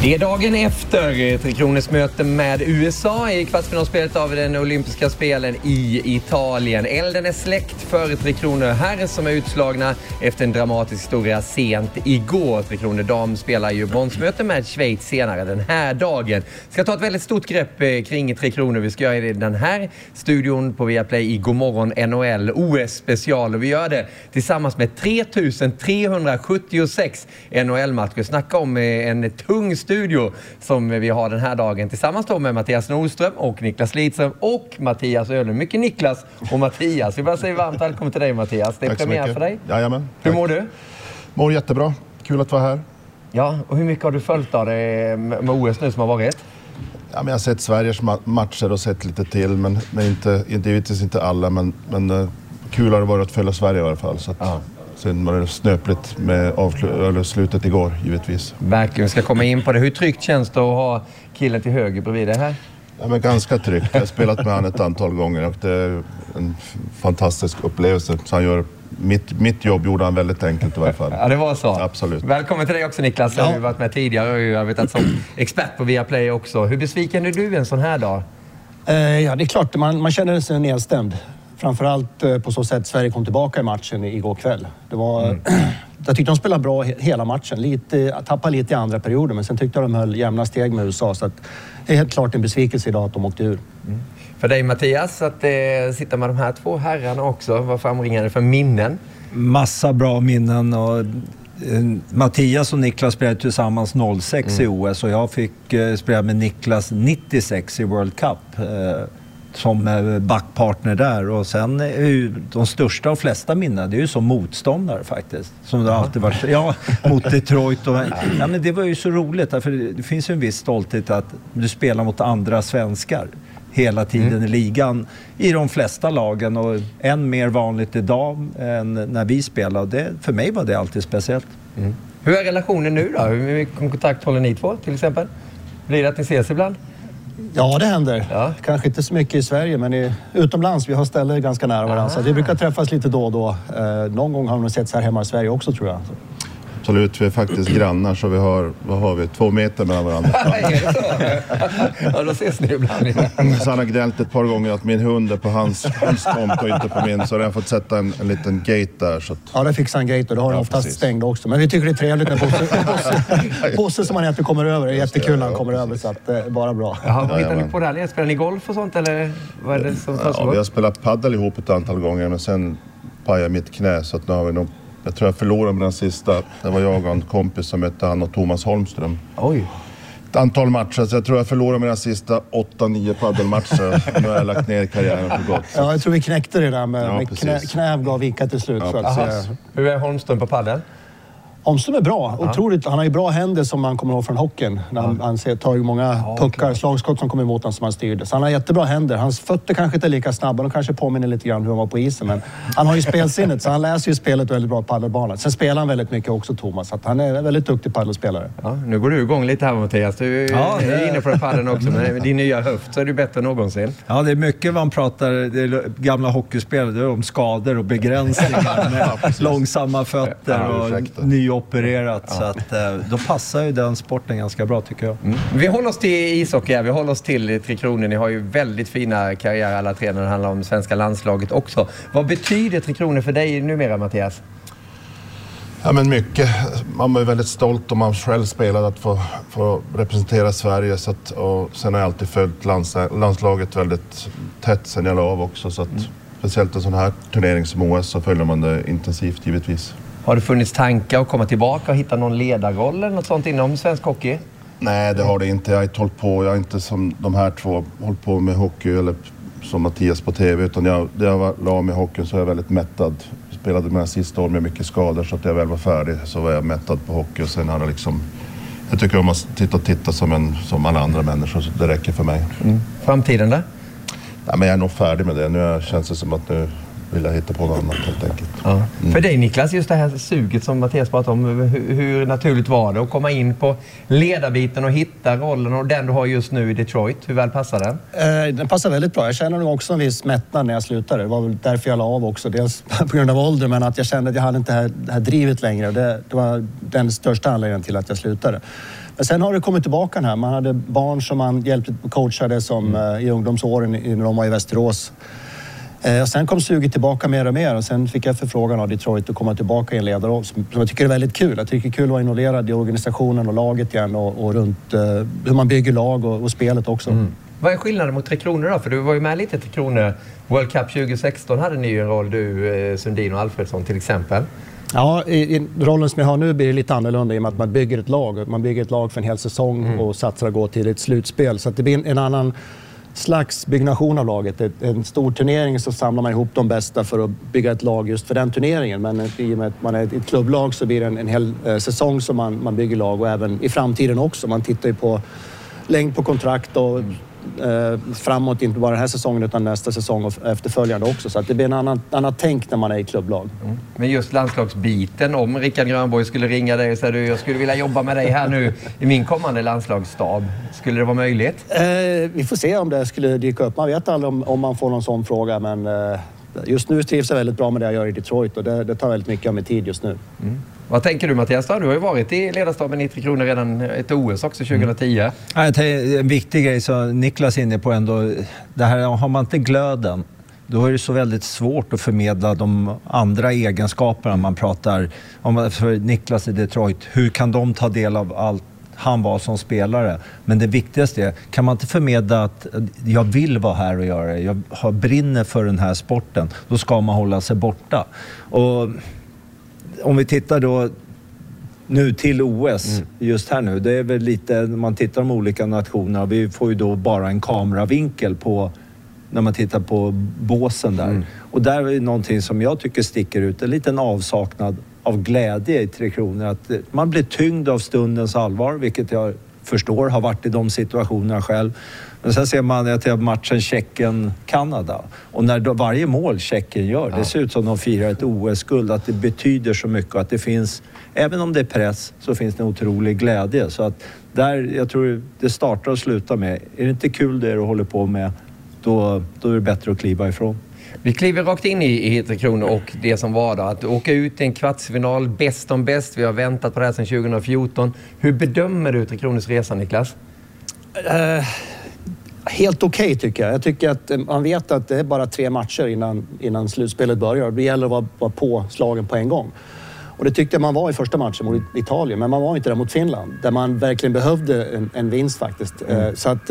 Det är dagen efter Tre Kronors möte med USA i kvartsfinalspelet av den olympiska spelen i Italien. Elden är släckt för Tre Kronor här som är utslagna efter en dramatisk historia sent igår. Tre Kronor dam spelar ju bronsmöte med Schweiz senare den här dagen. Ska ta ett väldigt stort grepp kring Tre Kronor. Vi ska göra det i den här studion på Viaplay i Godmorgon NHL OS-special. Och vi gör det tillsammans med 3376 NHL-matcher. Snacka om en tung studio som vi har den här dagen tillsammans då med Mattias Nordström och Niklas Lidström och Mattias Öhlund. Mycket Niklas och Mattias. Vi bara säger varmt välkommen till dig Mattias. Det är premiär för dig. Jajamän. Hur mår du? Mår jättebra. Kul att vara här. Ja, och hur mycket har du följt av det med OS nu som har varit? Ja, men jag har sett Sveriges matcher och sett lite till, men givetvis inte alla. Men kul har det varit att följa Sverige i alla fall. Så att, sen var det snöpligt med slutet igår, givetvis. Verkligen, vi ska komma in på det. Hur tryggt känns det att ha killen till höger bredvid det här? Ja, men ganska tryggt. Jag har spelat med han ett antal gånger och det är en fantastisk upplevelse. Så han gör mitt jobb gjorde han väldigt enkelt i varje fall. Ja, det var så. Absolut. Välkommen till dig också Niklas. Jag har ju varit med tidigare och jag vet att som expert på Viaplay också. Hur besviken är du en sån här dag? Ja, det är klart. Man känner sig nedstämd. Framförallt på så sätt Sverige kom tillbaka i matchen igår kväll. Det var, jag tyckte de spelade bra hela matchen. Tappade lite i andra perioder, men sen tyckte jag de höll jämna steg med USA. Så att det är helt klart en besvikelse idag att de åkte ur. För dig Mattias, att sitta med de här två herrarna också, vad framringade för minnen? Massa bra minnen och Mattias och Niklas spelade tillsammans 06 i OS och jag fick spela med Niklas 96 i World Cup som backpartner där. Och sen är ju de största och flesta minnen, det är ju som motståndare faktiskt. Som det har alltid varit. Ja, mot Detroit. Och, ja, men det var ju så roligt, för det finns ju en viss stolthet att du spelar mot andra svenskar hela tiden i ligan i de flesta lagen, och än mer vanligt idag än när vi spelade. För mig var det alltid speciellt. Hur är relationen nu då? Hur mycket kontakt håller ni två till exempel? Blir det att ni ses ibland? Ja, det händer. Ja. Kanske inte så mycket i Sverige, men utomlands. Vi har ställen ganska nära varandra. Så vi brukar träffas lite då och då. Någon gång har de sett så här hemma i Sverige också, tror jag. Absolut, vi är faktiskt grannar, så vi har, 2 meter mellan varandra. Är det så? Ja, då ses ni ibland. Så han har gnällt ett par gånger att min hund är på hans tomt och inte på min, så har jag fått sätta en liten gate där. Så att... Ja, det fixar en gate och det har han oftast stängd också. Men vi tycker det är trevligt när Bosse som han heter kommer över. Det är jättekul när han kommer över, så att det är bara bra. Jaha, vad hittar ni på det här? Spelar ni golf och sånt, eller vad är det som tar så? Ja, vi har spelat paddel ihop ett antal gånger, men sen pajade mitt knä, så att nu har vi nog... Jag tror jag förlorade med den sista. Det var jag och en kompis som hette han och Thomas Holmström. Oj. Ett antal matcher, så jag tror jag förlorade med den sista 8-9 paddelmatcher. Nu har jag lagt ner karriären för gott. Ja, jag tror vi knäckte det där med knä gav vika till slut. Ja, hur är Holmström på paddel? Holmström är bra. Otroligt. Han har ju bra händer som man kommer ihåg från hockeyn. När han tar ju många puckar, slagskott som kommer emot honom som han styrde. Så han har jättebra händer. Hans fötter kanske inte är lika snabba. De kanske påminner lite grann hur han var på isen. Men han har ju spelsinnet, så han läser ju spelet väldigt bra på paddelbanan. Sen spelar han väldigt mycket också, Thomas. Så att han är en väldigt duktig paddelspelare. Ja, nu går du igång lite här, Mattias. Du är inne på paddeln också. Men med din nya höft så är du bättre än någonsin. Ja, det är mycket man pratar, det är gamla hockeyspelare, om skador och begränsningar med långsamma fötter och nyopererat. Så att då passar ju den sporten ganska bra, tycker jag. Vi håller oss till ishockey. Vi håller oss till Tre Kronor. Ni har ju väldigt fina karriärer alla tre när det handlar om svenska landslaget också. Vad betyder Tre Kronor för dig numera, Mattias? Ja, men mycket. Man var ju väldigt stolt om man själv spelade att få representera Sverige. Så att, och sen har jag alltid följt landslaget väldigt tätt sen jag la av också. Så att, speciellt en sån här turnering som OS så följer man det intensivt givetvis. Har det funnits tankar att komma tillbaka och hitta någon ledarroll eller något sånt inom svensk hockey? Nej, det har det inte. Jag har inte hållit på. Jag har inte som de här två hållit på med hockey eller som Mattias på tv. Utan jag la med hockeyn så är jag väldigt mättad. Jag spelade med sista år med mycket skador, så att jag väl var färdig så var jag mättad på hockey. Och sen har det liksom... Jag tycker om att titta som alla andra människor, så det räcker för mig. Framtiden där? Ja, men jag är nog färdig med det. Nu känns det som att nu vill jag hitta på något annat helt enkelt. Ja. För dig Niklas, just det här suget som Mattias pratade om, hur naturligt var det att komma in på ledarbiten och hitta rollen och den du har just nu i Detroit? Hur väl passar den? Den passar väldigt bra. Jag känner nog också en viss mättnad när jag slutade. Det var väl därför jag la av också. Dels på grund av ålder, men att jag kände att jag hade inte det här drivet längre. Det var den största anledningen till att jag slutade. Men sen har det kommit tillbaka här. Man hade barn som man hjälpte coachade som i ungdomsåren när de var i Västerås. Och sen kom suget tillbaka mer och mer och sen fick jag förfrågan av Detroit att komma tillbaka i en ledarroll som jag tycker är väldigt kul. Jag tycker det är kul att vara involverad i organisationen och laget igen och runt hur man bygger lag och spelet också. Vad är skillnaden mot Tre Kronor då? För du var ju med lite Tre Kronor. World Cup 2016 hade ni ju en roll, du, Sundin och Alfredsson till exempel. Ja, i rollen som jag har nu blir det lite annorlunda i och med att man bygger ett lag. Man bygger ett lag för en hel säsong och satsar att gå till ett slutspel. Så att det blir en annan slags byggnation av laget. En stor turnering så samlar man ihop de bästa för att bygga ett lag just för den turneringen. Men i och med att man är ett klubblag så blir det en hel säsong som man bygger lag och även i framtiden också. Man tittar ju på längd på kontrakt och framåt, inte bara den här säsongen utan nästa säsong och efterföljande också. Så att det blir en annat tänk när man är i klubblag. Men just landslagsbiten, om Rickard Grönborg skulle ringa dig och säga jag skulle vilja jobba med dig här nu i min kommande landslagsstab. Skulle det vara möjligt? Vi får se om det skulle dyka upp. Man vet aldrig om man får någon sån fråga, men just nu trivs jag väldigt bra med det jag gör i Detroit och det tar väldigt mycket av min tid just nu. Vad tänker du, Mattias? Du har ju varit i ledarstaben i Tre Kronor redan ett OS också 2010. En viktig grej som Niklas är inne på ändå, det här har man inte glöden. Då är det så väldigt svårt att förmedla de andra egenskaperna man pratar om. För Niklas i Detroit, hur kan de ta del av allt han var som spelare? Men det viktigaste är, kan man inte förmedla att jag vill vara här och göra det, jag brinner för den här sporten, då ska man hålla sig borta. Och om vi tittar då nu till OS just här nu, det är väl lite, när man tittar på de olika nationerna, vi får ju då bara en kameravinkel på när man tittar på båsen där. Och där är någonting som jag tycker sticker ut, en liten avsaknad av glädje i Tre Kronor. Att man blir tyngd av stundens allvar, vilket jag förstår har varit i de situationerna själv. Men sen ser man att matchen Tjeckien-Kanada. Och när varje mål Tjeckien gör, det ser ut som de firar ett OS-guld. Att det betyder så mycket. Att det finns, även om det är press, så finns det en otrolig glädje. Så att där, jag tror det startar och slutar med. Är det inte kul det du håller på med, då är det bättre att kliva ifrån. Vi kliver rakt in i Tre Kronor och det som var då. Att åka ut i en kvartsfinal, bäst om bäst. Vi har väntat på det här sedan 2014. Hur bedömer du Tre Kronors resa, Niklas? Helt okej tycker jag. Jag tycker att man vet att det är bara 3 matcher innan slutspelet börjar. Det gäller att vara på slagen på en gång. Och det tyckte jag man var i första matchen mot Italien. Men man var inte där mot Finland. Där man verkligen behövde en vinst faktiskt. Så att...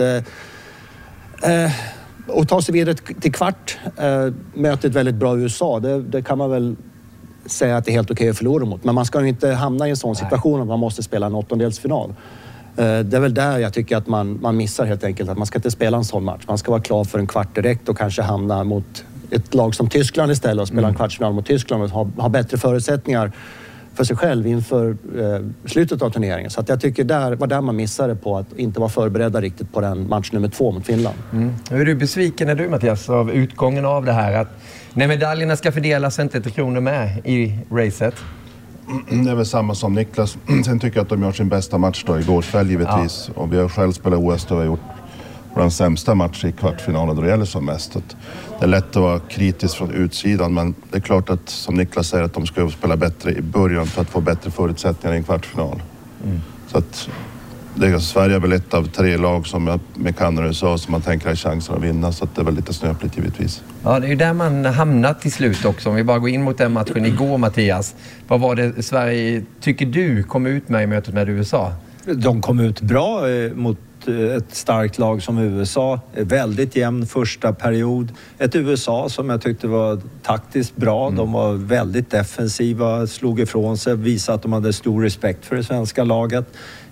och ta sig vidare till kvart, möter ett väldigt bra USA. Det kan man väl säga att det är helt okej att förlora mot. Men man ska ju inte hamna i en sån situation att man måste spela en åttondelsfinal. Det är väl där jag tycker att man missar helt enkelt. Att man ska inte spela en sån match. Man ska vara klar för en kvart direkt och kanske hamna mot ett lag som Tyskland istället och spela en kvartsfinal mot Tyskland och ha bättre förutsättningar för sig själv inför slutet av turneringen. Så att jag tycker det var där man missade på att inte vara förberedda riktigt på den match nummer 2 mot Finland. Hur är du besviken är du, Mattias, av utgången av det här? Att när medaljerna ska fördelas inte Tre Kronor med i racet? Det är väl samma som Niklas. Sen tycker jag att de gör sin bästa match då igår kväll givetvis. Ja. Och vi har själv spelat OS då vi har gjort vår sämsta match i kvartsfinalen då det gäller som mest. Det är lätt att vara kritisk från utsidan, men det är klart att som Niklas säger att de ska spela bättre i början för att få bättre förutsättningar i en kvartsfinal. Så att Sverige är väl ett av 3 lag som med Kanada och USA som man tänker har chansen att vinna, så att det är väl lite snöpligt givetvis. Ja, det är ju där man hamnat till slut också. Om vi bara går in mot den matchen igår, Mattias. Vad var det Sverige, tycker du, kom ut med i mötet med USA? De kom ut bra mot ett starkt lag som USA. Väldigt jämn första period. Ett USA som jag tyckte var taktiskt bra. De var väldigt defensiva, slog ifrån sig, visade att de hade stor respekt för det svenska laget.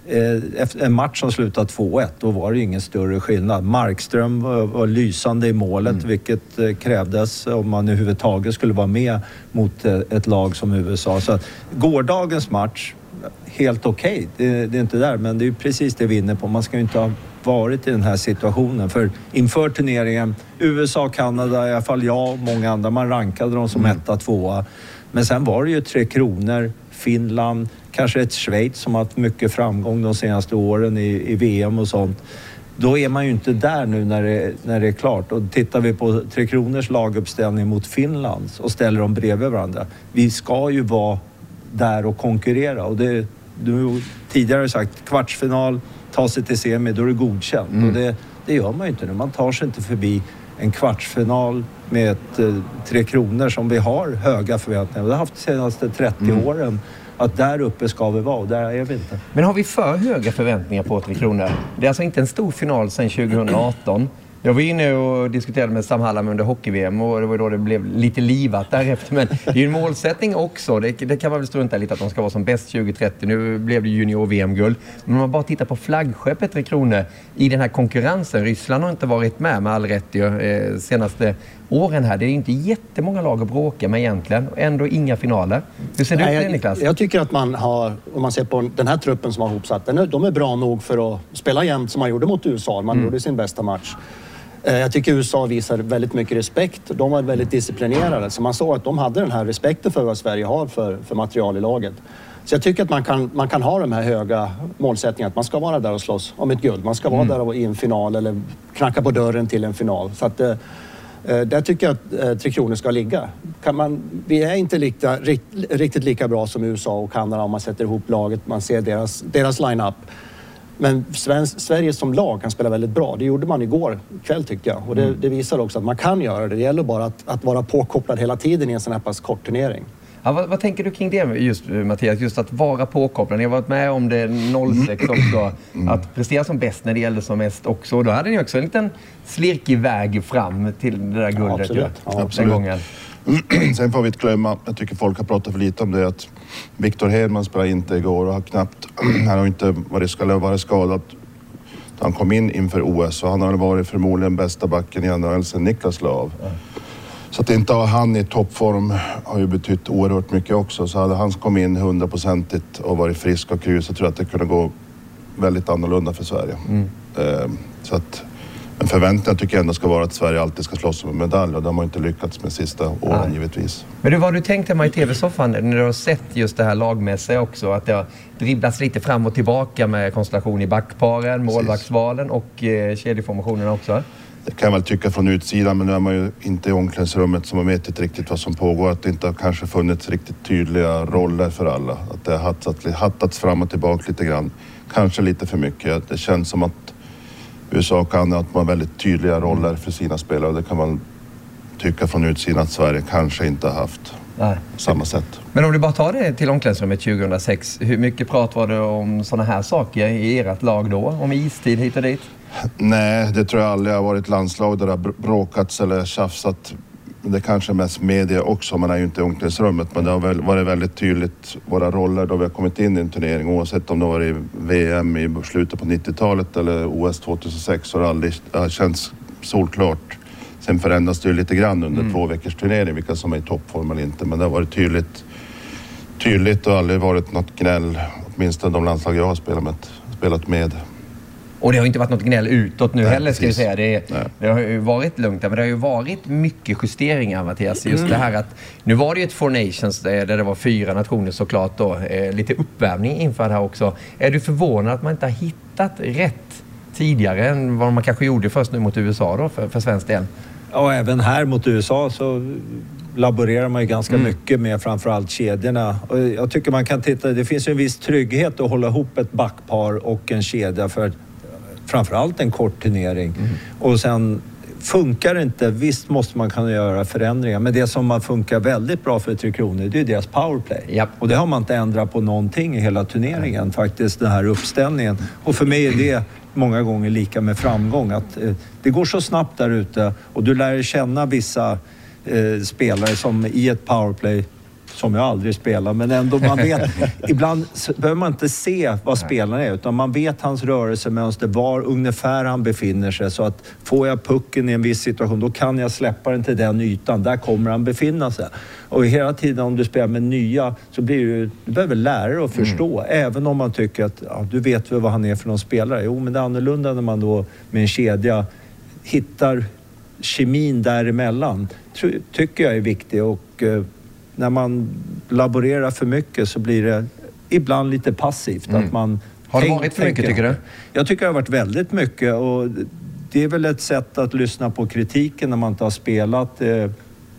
Efter en match som slutade 2-1, då var det ingen större skillnad. Markström var lysande i målet, vilket krävdes om man överhuvudtaget skulle vara med mot ett lag som USA. Så att gårdagens match, helt okej. Det är inte där, men det är ju precis det vi är inne på. Man ska ju inte ha varit i den här situationen. För inför turneringen, USA, Kanada, i alla fall jag och många andra, man rankade dem som 1-2. Men sen var det ju Tre Kronor, Finland, kanske ett Schweiz som har haft mycket framgång de senaste åren i VM och sånt. Då är man ju inte där nu när det är klart. Och tittar vi på Tre Kronors laguppställning mot Finlands och ställer dem bredvid varandra. Vi ska ju vara där och konkurrera, och Du tidigare sagt kvartsfinal, ta sig till semi, då är det godkänt. Och det gör man ju inte nu. Man tar sig inte förbi en kvartsfinal med Tre Kronor som vi har höga förväntningar. Vi har haft de senaste 30 åren. Att där uppe ska vi vara och där är vi inte. Men har vi för höga förväntningar på Tre Kronor? Det är alltså inte en stor final sedan 2018. Jag var inne och diskuterade med Sam Hallam under hockey-VM och det var då det blev lite livat därefter. Men det är ju en målsättning också. Det kan man väl strunta lite att de ska vara som bäst 2030. Nu blev det junior-VM-guld. Men om man bara tittar på flaggskeppet Tre Kronor i den här konkurrensen. Ryssland har inte varit med all rätt senaste åren här. Det är inte jättemånga lag att bråka med egentligen. Och ändå inga finaler. Hur ser du på det, Niklas? Jag tycker att man har, om man ser på den här truppen som har ihopsatt, de är bra nog för att spela jämnt som man gjorde mot USA. Man gjorde sin bästa match. Jag tycker USA visar väldigt mycket respekt. De var väldigt disciplinerade. Så man såg att de hade den här respekten för vad Sverige har för material i laget. Så jag tycker att man kan ha de här höga målsättningarna. Att man ska vara där och slåss om ett guld. Man ska vara där i en final eller knacka på dörren till en final. Så att där tycker jag att Tre Kronor ska ligga. Vi är inte riktigt lika bra som USA och Kanada om man sätter ihop laget. Man ser deras line-up. Men Sverige som lag kan spela väldigt bra. Det gjorde man igår kväll tycker jag. Och det visar också att man kan göra det. Det gäller bara att vara påkopplad hela tiden i en sån här pass kort turnering. Ja, vad tänker du kring det just, Mattias? Just att vara påkopplad. Ni har varit med om det 06 också. Att prestera som bäst när det gällde som mest också. Och då hade ni också en liten slirkig väg fram till det där guldet. Ja, absolut. Den gången. Sen får vi inte glömma, jag tycker folk har pratat för lite om det, att Victor Hedman spelade inte igår och han har inte varit skadad. Han kom in inför OS och han har varit förmodligen bästa backen i NHL sedan Niklas Löv. Så att inte ha han i toppform har ju betytt oerhört mycket också. Så hade han kommit in 100%igt och varit frisk och kry så tror jag att det kunde gå väldigt annorlunda för Sverige. Så att, men förväntningarna tycker jag ändå ska vara att Sverige alltid ska slåss om en medalj och de har inte lyckats med sista åren givetvis. Men vad du tänkte mig i tv-soffan när du har sett just det här lagmässiga också, att det har dribblats lite fram och tillbaka med konstellation i backparen, målvaktsvalen och kedjeformationerna också? Det kan jag väl tycka från utsidan, men nu är man ju inte i omklädningsrummet som man vet inte riktigt vad som pågår. Att det inte har kanske funnits riktigt tydliga roller för alla. Att det har hattats fram och tillbaka lite grann. Kanske lite för mycket. Det känns som att USA och Kanada att man har väldigt tydliga roller för sina spelare. Det kan man tycka från utsidan att Sverige kanske inte har haft samma sätt. Men om du bara tar det till omklädningsrummet 2006, hur mycket prat var det om sådana här saker i ert lag då? Om istid hit och dit? Nej, det tror jag aldrig har varit landslag där det har bråkats eller tjafsat. Det kanske är mest media också, man är ju inte i omklädningsrummet. Men det har väl varit väldigt tydligt våra roller då vi har kommit in i en turnering. Oavsett om det var i VM i slutet på 90-talet eller OS 2006 så har det aldrig känts solklart. Sen förändras det ju lite grann under 2 veckors turnering vilka som är i toppform eller inte. Men det har varit tydligt och aldrig varit något gnäll. Åtminstone de landslag jag har spelat med. Och det har inte varit något gnäll utåt nu heller ska vi säga. Det har ju varit lugnt, men det har ju varit mycket justeringar, Mattias. Just det här att, nu var det ju ett Four Nations där det var 4 nationer såklart då. Lite uppvärmning inför det här också. Är du förvånad att man inte har hittat rätt tidigare än vad man kanske gjorde först nu mot USA då för svensk del? Ja, även här mot USA så laborerar man ju ganska mycket med framförallt kedjorna. Och jag tycker man kan titta, det finns ju en viss trygghet att hålla ihop ett backpar och en kedja för framförallt en kort turnering. Och sen funkar det inte, visst måste man kunna göra förändringar, men det som man funkar väldigt bra för Tre Kronor, det är deras powerplay. Yep. Och det har man inte ändrat på någonting i hela turneringen, faktiskt, den här uppställningen. Och för mig är det många gånger lika med framgång, att det går så snabbt där ute och du lär känna vissa spelare som i ett powerplay som jag aldrig spelar, men ändå man vet, ibland behöver man inte se vad spelaren är, utan man vet hans rörelsemönster, var ungefär han befinner sig, så att får jag pucken i en viss situation, då kan jag släppa den till den ytan, där kommer han befinna sig. Och hela tiden om du spelar med nya så blir du behöver lära dig att förstå, även om man tycker att du vet väl vad han är för någon spelare. Jo, men det är annorlunda när man då med en kedja hittar kemin däremellan, tycker jag är viktigt. Och när man laborerar för mycket så blir det ibland lite passivt. Att man har det varit för mycket, tycker du? Jag tycker det har varit väldigt mycket, och det är väl ett sätt att lyssna på kritiken när man inte har spelat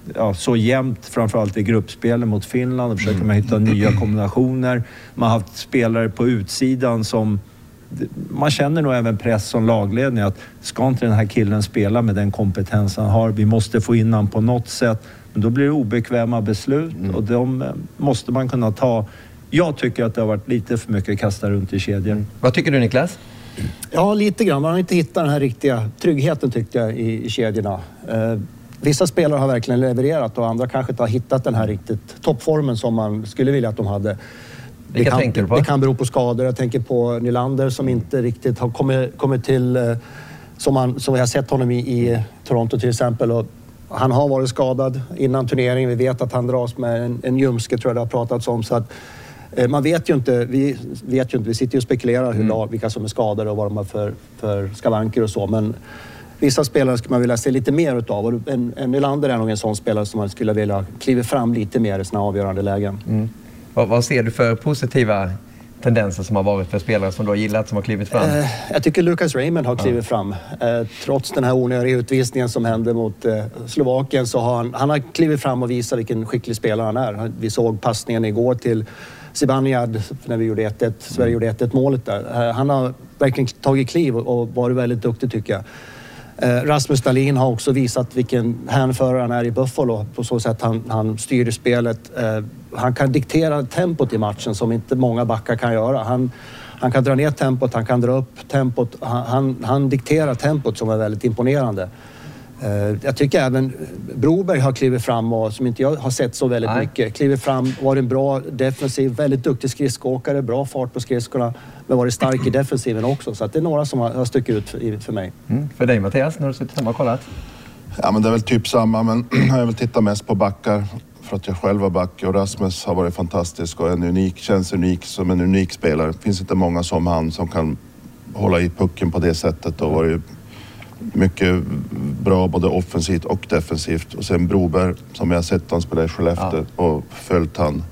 så jämnt, framförallt i gruppspelen mot Finland, och försöker man hitta nya kombinationer. Man har haft spelare på utsidan som man känner nog även press som lagledning att ska inte den här killen spela med den kompetens han har, vi måste få in han på något sätt, men då blir det obekväma beslut och de måste man kunna ta. Jag tycker att det har varit lite för mycket kasta runt i kedjor. Vad tycker du, Niklas? Ja, lite grann. Man har inte hittat den här riktiga tryggheten, tyckte jag, i kedjorna. Vissa spelare har verkligen levererat och andra kanske inte har hittat den här riktigt toppformen som man skulle vilja att de hade. Vilka tänker du på? Det kan bero på skador. Jag tänker på Nylander som inte riktigt har kommit till som jag har sett honom i Toronto till exempel. Och han har varit skadad innan turneringen. Vi vet att han dras med en ljumske, tror jag det har pratats om. Så att, man vet ju inte, vi sitter ju och spekulerar vilka som är skadade och vad de har för skavanker och så. Men vissa spelare skulle man vilja se lite mer utav. Och en Nylander är nog en sån spelare som man skulle vilja kliva fram lite mer i sina avgörande lägen. Vad ser du för positiva tendenser som har varit för spelare som du har gillat, som har klivit fram? Jag tycker Lucas Raymond har klivit fram. Trots den här onödiga utvisningen som hände mot Slovakien så har han har klivit fram och visat vilken skicklig spelare han är. Vi såg passningen igår till Zibanejad när vi gjorde Sverige gjorde 1-1 målet där. Han har verkligen tagit kliv och varit väldigt duktig, tycker jag. Rasmus Dahlin har också visat vilken hänförare han är i Buffalo, på så sätt han styr spelet. Han kan diktera tempot i matchen som inte många backar kan göra. Han kan dra ner tempot, han kan dra upp tempot. Han dikterar tempot som är väldigt imponerande. Jag tycker även Broberg har klivit fram och som inte jag har sett så väldigt mycket. Klivit fram, var en bra defensiv, väldigt duktig skridskåkare, bra fart på skridskorna, men varit stark i defensiven också. Så att det är några som har stuckit ut för mig. För dig, Mattias, när du suttit hemma och kollat? Ja, men det är väl typ samma, men jag vill titta mest på backar för att jag själv var back, och Rasmus har varit fantastisk och känns unik som en unik spelare. Det finns inte många som han som kan hålla i pucken på det sättet och varit mycket bra både offensivt och defensivt. Och sen Broberg, som jag har sett han spela i Skellefteå och följt han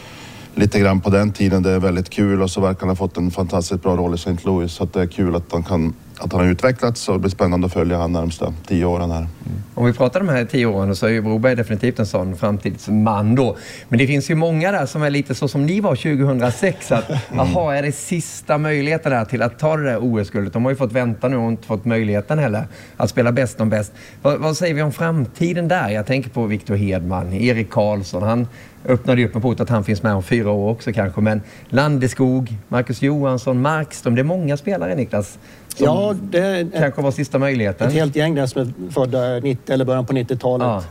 lite grann på den tiden. Det är väldigt kul, och så verkar han ha fått en fantastiskt bra roll i St. Louis, så att det är kul att han har utvecklats, och det blir spännande att följa han närmsta 10 åren här. Om vi pratar de här 10 åren så är ju Broberg definitivt en sån framtidsman då. Men det finns ju många där som är lite så som ni var 2006, att är det sista möjligheten där till att ta det där OS-guldet? De har ju fått vänta nu och inte fått möjligheten heller att spela bäst om bäst. Vad säger vi om framtiden där? Jag tänker på Victor Hedman, Erik Karlsson, han öppnade ju upp en port att han finns med om 4 år också kanske, men Landeskog, Marcus Johansson, Markström, det är många spelare, Niklas, som det kanske var sista möjligheten. Ett helt gäng där som är födda 90 eller början på 90-talet.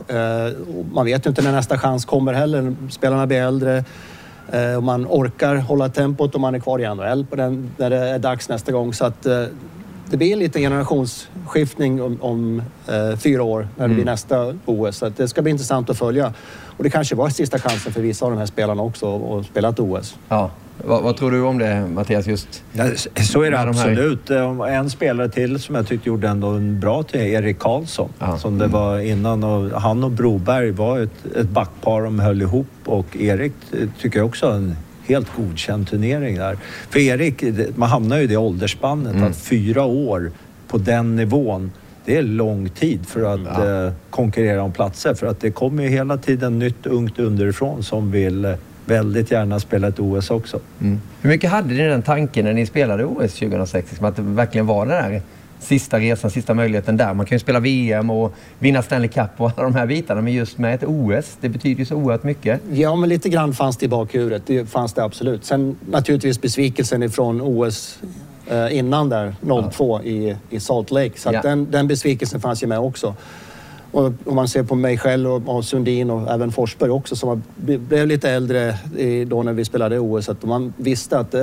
Man vet ju inte när nästa chans kommer heller. Spelarna blir äldre och man orkar hålla tempot och man är kvar i NHL när det är dags nästa gång. Så att det blir en liten generationsskiftning om 4 år när det blir nästa OS. Så att det ska bli intressant att följa. Och det kanske var sista chansen för vissa av de här spelarna också att spela ett OS. Ja. Vad tror du om det, Mattias? Just så är det absolut. En spelare till som jag tyckte gjorde ändå en bra till Erik Karlsson. Som det var innan. Och han och Broberg var ett backpar, de höll ihop. Och Erik tycker jag också en helt godkänd turnering där. För Erik, man hamnar ju i det åldersspannet att 4 år på den nivån, det är lång tid för att konkurrera om platser. För att det kommer ju hela tiden nytt ungt underifrån som vill väldigt gärna spela ett OS också. Hur mycket hade ni den tanken när ni spelade OS 2006? Att det verkligen var det där sista resan, sista möjligheten där. Man kan ju spela VM och vinna Stanley Cup och alla de här bitarna, men just med ett OS, det betyder ju så oerhört mycket. Ja, men lite grann fanns det i bakhuvudet. Det fanns det absolut. Sen naturligtvis besvikelsen ifrån OS innan där, 02 i Salt Lake. Så att den besvikelsen fanns ju med också. Och om man ser på mig själv och Sundin och även Forsberg också som blev lite äldre då när vi spelade OS, att man visste att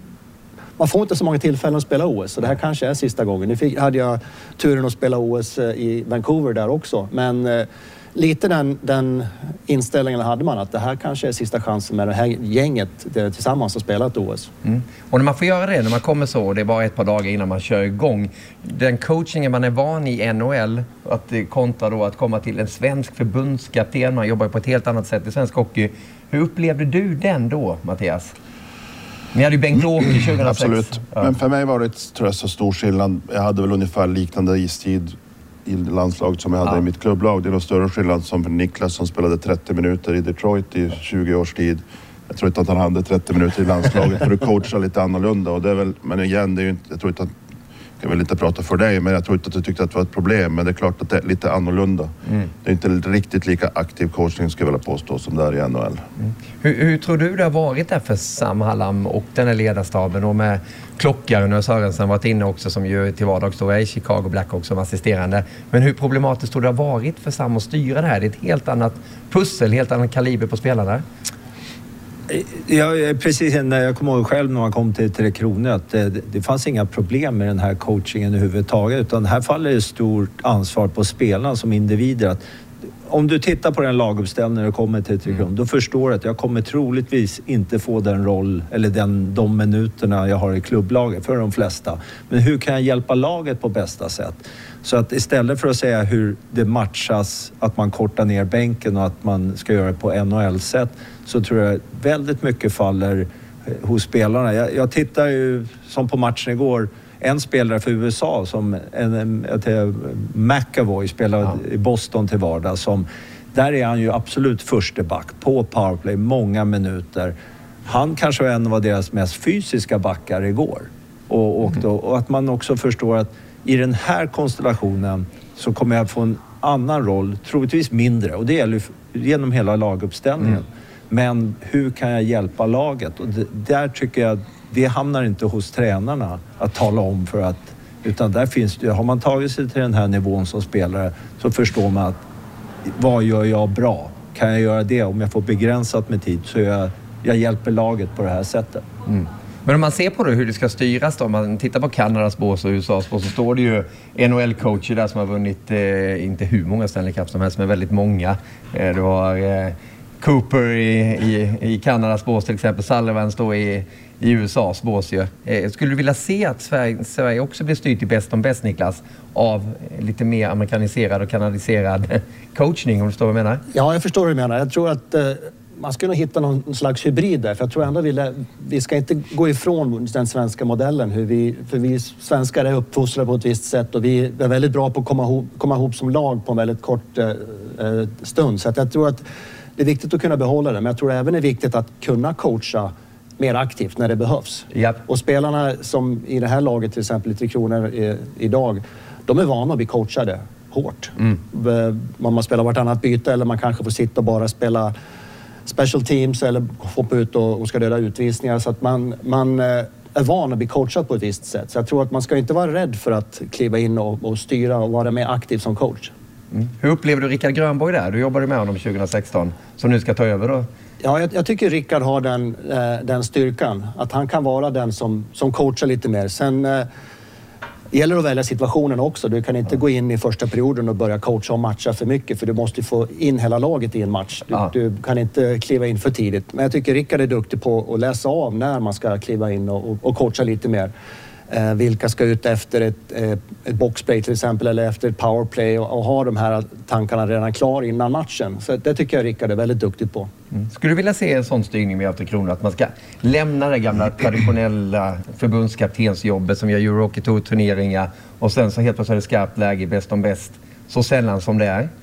man får inte så många tillfällen att spela OS, så det här kanske är sista gången. Nu hade jag turen att spela OS i Vancouver där också, men lite den inställningen hade man, att det här kanske är sista chansen med det här gänget tillsammans att spela ett OS. Och när man får göra det, när man kommer så, det är bara ett par dagar innan man kör igång, den coachingen man är van i NHL, att kontra då att komma till en svensk förbundskapten, man jobbar på ett helt annat sätt i svensk hockey. Hur upplevde du den då, Mattias? Ni hade ju Bengt-Åke 2006. Absolut, men för mig var det, tror jag, så stor skillnad. Jag hade väl ungefär liknande istid i landslaget som jag hade i mitt klubblag. Det är någon större skillnad som för Niklas som spelade 30 minuter i Detroit i 20 års tid. Jag tror inte att han hade 30 minuter i landslaget för att coacha lite annorlunda. Och det är väl, men igen, det är ju inte, jag tror inte att, jag vill inte prata för dig, men jag tror inte att du tyckte att det var ett problem. Men det är klart att det är lite annorlunda. Det är inte riktigt lika aktiv coachning, skulle jag vilja påstå, som det är i NHL. Hur tror du det har varit där för Sam Hallam och den här ledarstaben, och med Klockaren och Sörensen varit inne också, som ju till vardags står i Chicago Blackhawks som assisterande. Men hur problematiskt tror det har varit för Sam att styra det här? Det är ett helt annat pussel, helt annan kaliber på spelarna. Ja, precis när jag kommer ihåg själv när man kom till Tre Kronor att det fanns inga problem med den här coachingen överhuvudtaget, utan här faller det stort ansvar på spelarna som individer. Att om du tittar på den laguppställningen när du kommer till Tre Kronor, då förstår du att jag kommer troligtvis inte få den roll eller de minuterna jag har i klubblaget för de flesta. Men hur kan jag hjälpa laget på bästa sätt? Så att istället för att säga hur det matchas, att man kortar ner bänken och att man ska göra det på NHL-sätt, så tror jag väldigt mycket faller hos spelarna. Jag tittar ju, som på matchen igår, en spelare för USA som McAvoy spelade i Boston till vardag. Där är han ju absolut första back på powerplay, många minuter. Han kanske var en av deras mest fysiska backar igår. Och att man också förstår att i den här konstellationen så kommer jag få en annan roll, troligtvis mindre. Och det gäller genom hela laguppställningen. Men hur kan jag hjälpa laget? Och där tycker jag det hamnar inte hos tränarna att tala om, för att, utan där finns det, har man tagit sig till den här nivån som spelare, så förstår man att vad gör jag bra? Kan jag göra det? Om jag får begränsat med tid så jag hjälper laget på det här sättet. Men om man ser på det, hur det ska styras då, om man tittar på Kanadas bås och USAs bås, så står det ju NHL-coacher där som har vunnit inte hur många Stanley Cup som helst, men väldigt många. Du har Cooper i Kanadas bås till exempel, Sullivan står i USAs bås ju. Skulle du vilja se att Sverige också blir styrt i bäst om bäst, Niklas, av lite mer amerikaniserad och kanadiserad coachning, om du förstår vad jag menar? Ja, jag förstår vad du menar. Jag tror att man ska nog hitta någon slags hybrid där. För jag tror ändå vi ska inte gå ifrån den svenska modellen. För vi svenskar är uppfostrade på ett visst sätt. Och vi är väldigt bra på att komma ihop som lag på en väldigt kort stund. Så att jag tror att det är viktigt att kunna behålla det. Men jag tror även det är viktigt att kunna coacha mer aktivt när det behövs. Yep. Och spelarna som i det här laget, till exempel i Tre Kronor idag, de är vana att bli coachade hårt. Man spelar vartannat byte, eller man kanske får sitta och bara spela special teams eller hoppa ut och ska döda utvisningar. Så att man är van att bli coachad på ett visst sätt. Så jag tror att man ska inte vara rädd för att kliva in och styra och vara mer aktiv som coach. Hur upplever du Rickard Grönborg där? Du jobbade med honom 2016, som nu ska ta över då. Ja, jag tycker Rickard har den styrkan. Att han kan vara den som coachar lite mer. Sen gäller det att välja situationen också. Du kan inte gå in i första perioden och börja coacha och matcha för mycket. För du måste få in hela laget i en match. Du kan inte kliva in för tidigt. Men jag tycker Rickard är duktig på att läsa av när man ska kliva in och coacha lite mer. Vilka ska ut efter ett boxplay till exempel, eller efter ett powerplay, och ha de här tankarna redan klar innan matchen. Så det tycker jag Rickard är väldigt duktig på. Skulle du vilja se en sån styrning med Tre Kronor, att man ska lämna det gamla traditionella förbundskaptensjobbet som gör Eurohockey Tour-turneringar, och sen så helt plötsligt är det skarpt läge bäst om bäst så sällan som det är?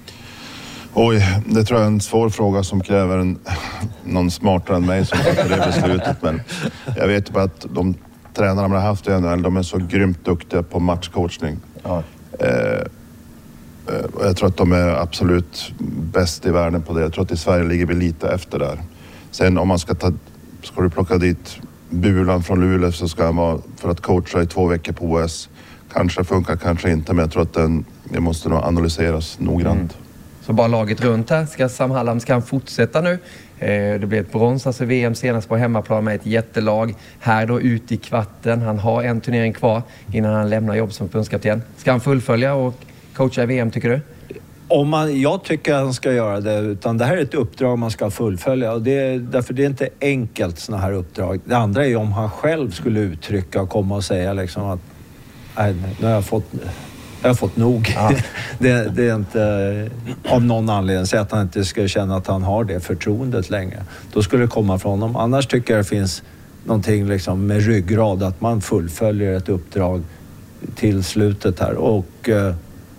Oj, det tror jag är en svår fråga som kräver någon smartare än mig som tar det beslutet. Men jag vet bara att de tränarna man har haft i NHL, de är så grymt duktiga på matchcoachning. Ja. Jag tror att de är absolut bäst i världen på det. Jag tror att i Sverige ligger vi lite efter där. Sen om man ska du plocka dit Bulan från Luleå, så ska han vara för att coacha i 2 veckor på OS. Kanske funkar, kanske inte, men jag tror att det måste nog analyseras noggrant. Så bara laget runt här, ska Sam Hallam, ska han fortsätta nu? Det blev ett brons, alltså VM senast på hemmaplan med ett jättelag. Här då ut i kvarten, han har en turnering kvar innan han lämnar jobb som förbundskapten. Ska han fullfölja och coacha i VM, tycker du? Jag tycker att han ska göra det, utan det här är ett uppdrag man ska fullfölja, och därför det är inte enkelt såna här uppdrag. Det andra är om han själv skulle uttrycka och komma och säga liksom att nu har jag fått nog. Ja. Det är inte av någon anledning så att han inte ska känna att han har det förtroendet längre. Då skulle det komma från honom. Annars tycker jag det finns någonting liksom med ryggrad, att man fullföljer ett uppdrag till slutet här. Och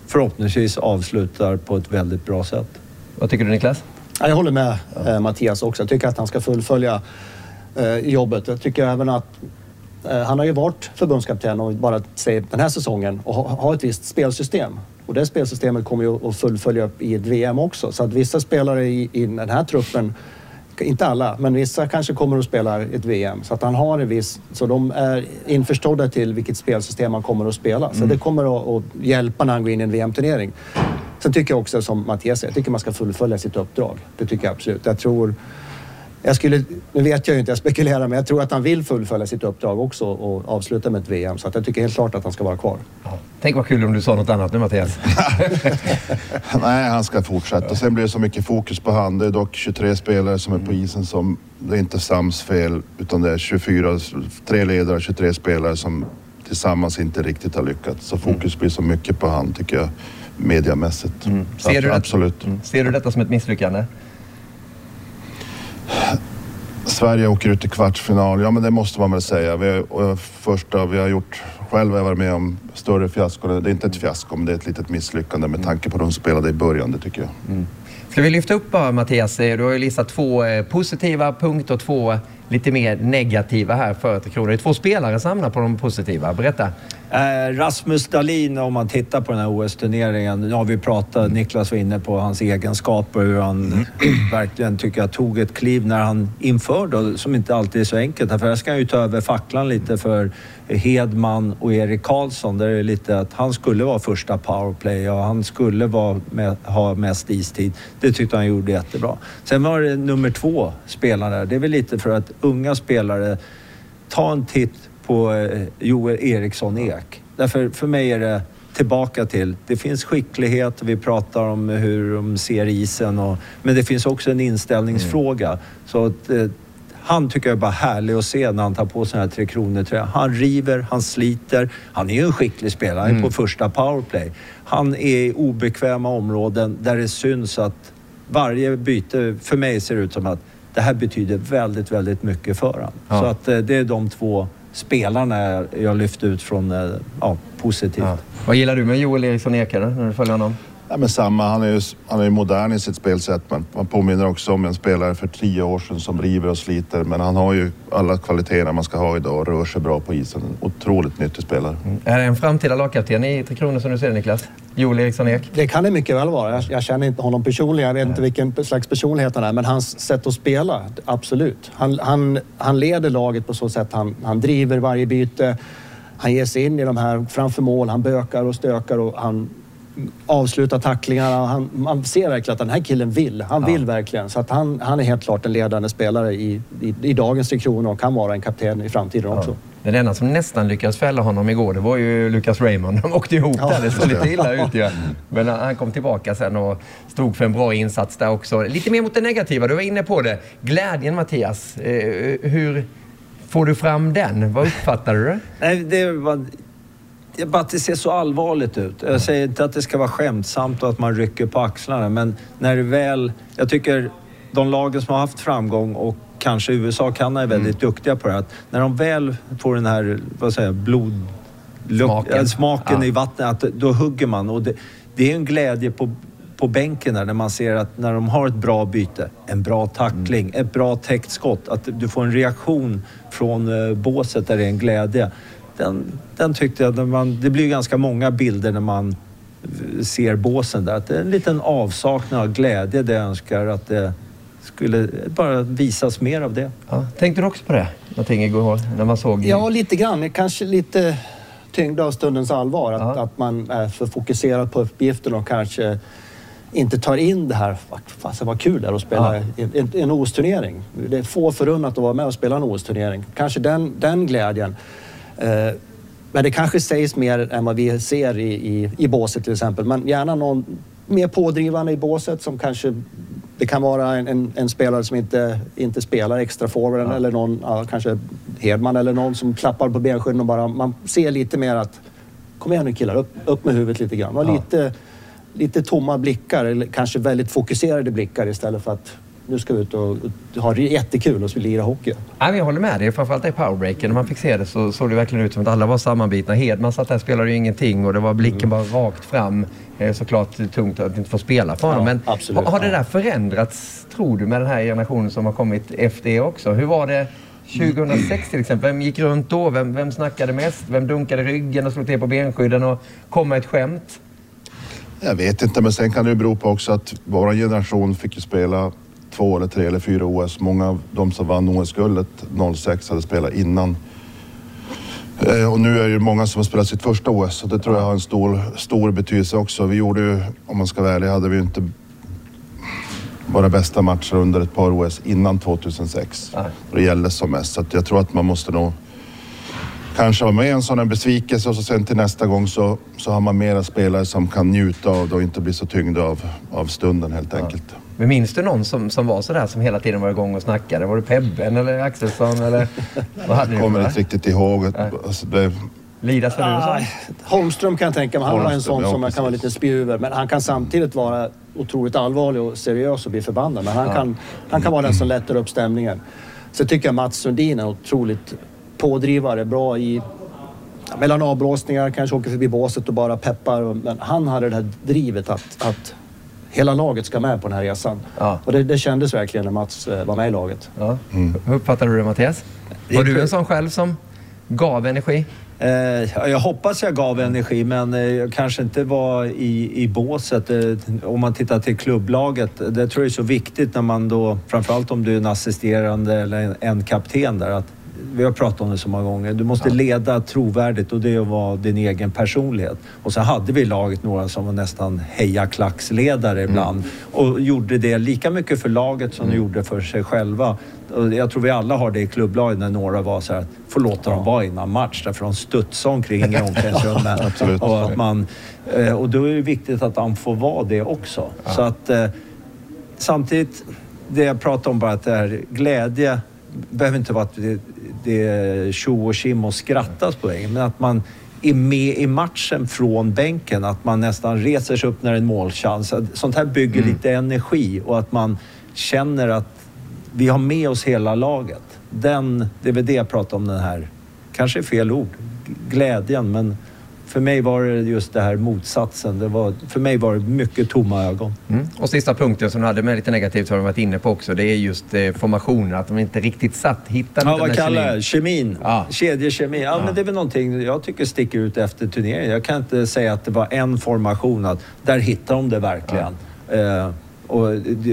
förhoppningsvis avslutar på ett väldigt bra sätt. Vad tycker du, Niklas? Ja, jag håller med Mattias också. Jag tycker att han ska fullfölja jobbet. Jag tycker även att han har ju varit förbundskapten och bara säger den här säsongen och har ett visst spelsystem. Och det spelsystemet kommer ju att fullfölja i ett VM också. Så att vissa spelare i den här truppen, inte alla, men vissa kanske kommer att spela ett VM. Så att han har en viss, så de är införstådda till vilket spelsystem han kommer att spela. Så det kommer att hjälpa när han går in i en VM-turnering. Sen tycker jag också, som Mattias säger, jag tycker man ska fullfölja sitt uppdrag. Det tycker jag absolut. Jag tror, nu vet jag ju inte, jag spekulerar, men jag tror att han vill fullfölja sitt uppdrag också och avsluta med ett VM. Så att jag tycker helt klart att han ska vara kvar. Ja. Tänk vad kul om du sa något annat nu, Mattias. Nej, han ska fortsätta. Sen blir det så mycket fokus på han. Det är dock 23 spelare som är på isen som... Det är inte Sams fel, utan det är 3 ledare, 23 spelare som tillsammans inte riktigt har lyckats. Så fokus blir så mycket på han, tycker jag, mediamässigt. Absolut. Ser du detta som ett misslyckande? Sverige åker ut i kvartsfinal. Ja, men det måste man väl säga. Vi har gjort... Själv har jag varit med om större fiasko. Det är inte ett fiasko, men det är ett litet misslyckande med tanke på de som spelade i början, det tycker jag. Ska vi lyfta upp bara, Mattias? Du har ju listat 2 positiva punkter och 2 lite mer negativa här för 3 kronor. Det är 2 spelare som hamnar på de positiva. Berätta. Rasmus Dahlin, om man tittar på den här OS-turneringen, nu har vi pratat, Niklas var inne på hans egenskaper, hur han verkligen tycker jag tog ett kliv när han införde, som inte alltid är så enkelt. För här ska han ju ta över facklan lite för Hedman och Erik Karlsson, där det är lite att han skulle vara första powerplay och han skulle ha mest istid. Det tyckte han gjorde jättebra. Sen var det nummer 2 spelare. Det är väl lite för att unga spelare ta en titt på Joel Eriksson Ek. Därför för mig är det tillbaka till, det finns skicklighet, vi pratar om hur de ser isen, men det finns också en inställningsfråga. Så att, han tycker jag är bara härlig att se när han tar på sån här 3 kronor trä. Han river, han sliter. Han är ju en skicklig spelare, han är på första powerplay. Han är i obekväma områden där det syns att varje byte för mig ser ut som att det här betyder väldigt, väldigt mycket för han. Ja. Så att det är de 2 spelarna jag lyft ut från positivt. Ja. Vad gillar du med Joel Eriksson Ek när du följer honom? Ja, men samma. Han är ju modern i sitt spelsätt. Man påminner också om en spelare för 10 år sedan som river och sliter. Men han har ju alla kvaliteter man ska ha idag och rör sig bra på isen. Otroligt nyttig spelare. Är det en framtida lagkapten i 3 kronor som du ser, Niklas? Joel Eriksson Ek? Det kan det mycket väl vara. Jag känner inte honom personligen. Jag vet inte vilken slags personlighet han är. Men hans sätt att spela, absolut. Han leder laget på så sätt. Han driver varje byte. Han ger sig in i de här framför mål. Han bökar och stökar och han avslutar tacklingarna. Man ser verkligen att den här killen vill. Han vill verkligen. Så att han är helt klart en ledande spelare i dagens 3 kronor och kan vara en kapten i framtiden också. Den enda som nästan lyckades fälla honom igår, det var ju Lucas Raymond. De åkte ihop där, det såg lite illa ut. Ja. Men han kom tillbaka sen och stod för en bra insats där också. Lite mer mot det negativa, du var inne på det. Glädjen, Mattias. Hur får du fram den? Vad uppfattar du det? Nej, det är bara att det ser så allvarligt ut. Jag säger inte att det ska vara skämtsamt och att man rycker på axlarna. Men när det väl... Jag tycker de lagen som har haft framgång och kanske USA och Kanada är väldigt duktiga på det. Att när de väl får den här, smaken i vattnet, att då hugger man. Och det är en glädje på bänken där, när man ser att när de har ett bra byte, en bra tackling, ett bra täckt skott, att du får en reaktion från båset där det är en glädje. Den tyckte jag, det blir ganska många bilder när man ser båsen där. Att det är en liten avsaknad av glädje, det jag önskar att det skulle bara visas mer av det. Ja. Tänkte du också på det? Någonting igår när man såg... Ja, lite grann. Kanske lite tyngd av stundens allvar. Att man är för fokuserad på uppgiften och kanske inte tar in det här. Fast vad kul det är att spela en OS-turnering. Det är få förunnat att vara med och spela en OS-turnering. Kanske den glädjen. Men det kanske sägs mer än vad vi ser i båset till exempel. Men gärna någon mer pådrivande i båset som kanske... Det kan vara en spelare som inte spelar extra forward eller någon, kanske Hedman eller någon som klappar på benskydden och bara... Man ser lite mer att... Kom igen nu killar, upp med huvudet lite grann. Och lite tomma blickar eller kanske väldigt fokuserade blickar istället för att nu ska vi ut och ha det jättekul och så lira hockey. Ja, jag håller med dig. Framförallt i powerbreaken. När man fick se det så såg det verkligen ut som att alla var sammanbitna. Hedman satt där, spelade ju ingenting och det var blicken bara rakt fram. Såklart tungt att inte få spela för honom. Men har det där förändrats, tror du, med den här generationen som har kommit efter er också? Hur var det 2006 till exempel? Vem gick runt då? Vem snackade mest? Vem dunkade ryggen och slog till på benskydden och kom med ett skämt? Jag vet inte, men sen kan det ju bero på också att vår generation fick ju spela 2 eller 3 eller 4 OS. Många av de som vann OS-guldet 06 hade spelat innan. Och nu är det många som har spelat sitt första OS, så det tror jag har en stor betydelse också. Vi gjorde ju, om man ska vara ärlig, hade vi ju inte våra bästa matcher under ett par OS innan 2006. Det gällde som mest, så att jag tror att man måste nog kanske ha med en sån här besvikelse och så sen till nästa gång så har man mera spelare som kan njuta av det och inte bli så tyngd av stunden helt enkelt. Men minns du någon som var sådär som hela tiden var igång och snackade? Var det Pebben eller Axelsson eller vad hade ni? Jag kommer inte riktigt ihåg. Alltså Lidas för du så? Holmström kan jag tänka mig. Han var en sån som kan vara lite spjuver. Men han kan samtidigt vara otroligt allvarlig och seriös och bli förbannad. Men han kan vara den som lättar upp stämningen. Så tycker jag Mats Sundin är otroligt pådrivare. Bra i mellan avblåsningar. Kanske åker förbi båset och bara peppar. Men han hade det här drivet att hela laget ska med på den här resan. Ja. Och det kändes verkligen när Mats var med i laget. Ja. Hur uppfattade du det, Mattias? Var du en sån själv som gav energi? Jag hoppas jag gav energi, men jag kanske inte var i båset. Om man tittar till klubblaget, det tror jag är så viktigt när man då, framförallt om du är en assisterande eller en kapten där, att vi har pratat om det så många gånger. Du måste leda trovärdigt och det var din egen personlighet. Och så hade vi i laget några som var nästan hejaklacksledare ibland. Och gjorde det lika mycket för laget som de gjorde för sig själva. Och jag tror vi alla har det i klubblaget när några var så här att få låta dem vara innan match. Därför de studsade omkring i omklädningsrummet. Och då är det viktigt att de får vara det också. Ja. Så att samtidigt, det jag pratar om bara att det här glädje behöver inte vara att det är tjo och kim och skrattas på vägen, men att man är med i matchen från bänken, att man nästan reser sig upp när en målchans. Sånt här bygger lite energi och att man känner att vi har med oss hela laget. Det är väl det jag pratar om, den här, kanske är fel ord, glädjen, men för mig var det just det här motsatsen. För mig var det mycket tomma ögon. Och sista punkten som du hade med lite negativt har vi varit inne på också. Det är just formationen. Att de inte riktigt hittade inte vad kallar kemin? Kedjekemin. Ja, men det är väl någonting jag tycker sticker ut efter turneringen. Jag kan inte säga att det var en formation. Att där hittar de det verkligen. Och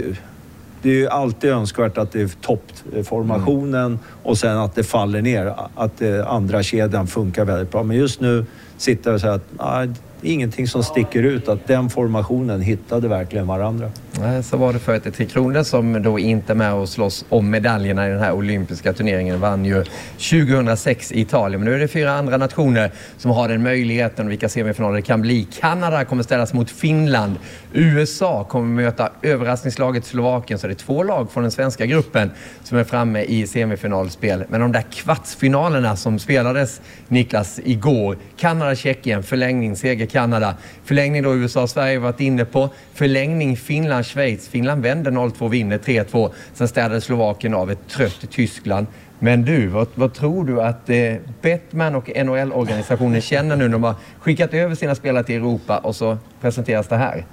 det är ju alltid önskvärt att det är toppformationen och sen att det faller ner. Att andra kedjan funkar väldigt bra. Men just nu sitter och säger att ingenting som sticker ut, att den formationen hittade verkligen varandra. Så var det för att Tre Kronor som då inte är med och slåss om medaljerna i den här olympiska turneringen vann ju 2006 i Italien. Men nu är det 4 andra nationer som har den möjligheten och vilka semifinaler det kan bli. Kanada kommer ställas mot Finland. USA kommer möta överraskningslaget Slovakien, så det är 2 lag från den svenska gruppen som är framme i semifinalspel. Men de där kvartsfinalerna som spelades, Niklas, igår. Kanada, Tjeckien, förlängning, seger Kanada. Förlängning då USA, Sverige varit inne på. Förlängning Finland, Schweiz. Finland vänder 0-2, vinner 3-2. Sen städade Slovakien av ett trött Tyskland. Men du, vad tror du att Batman och NHL-organisationen känner nu när de har skickat över sina spelare till Europa och så presenteras det här?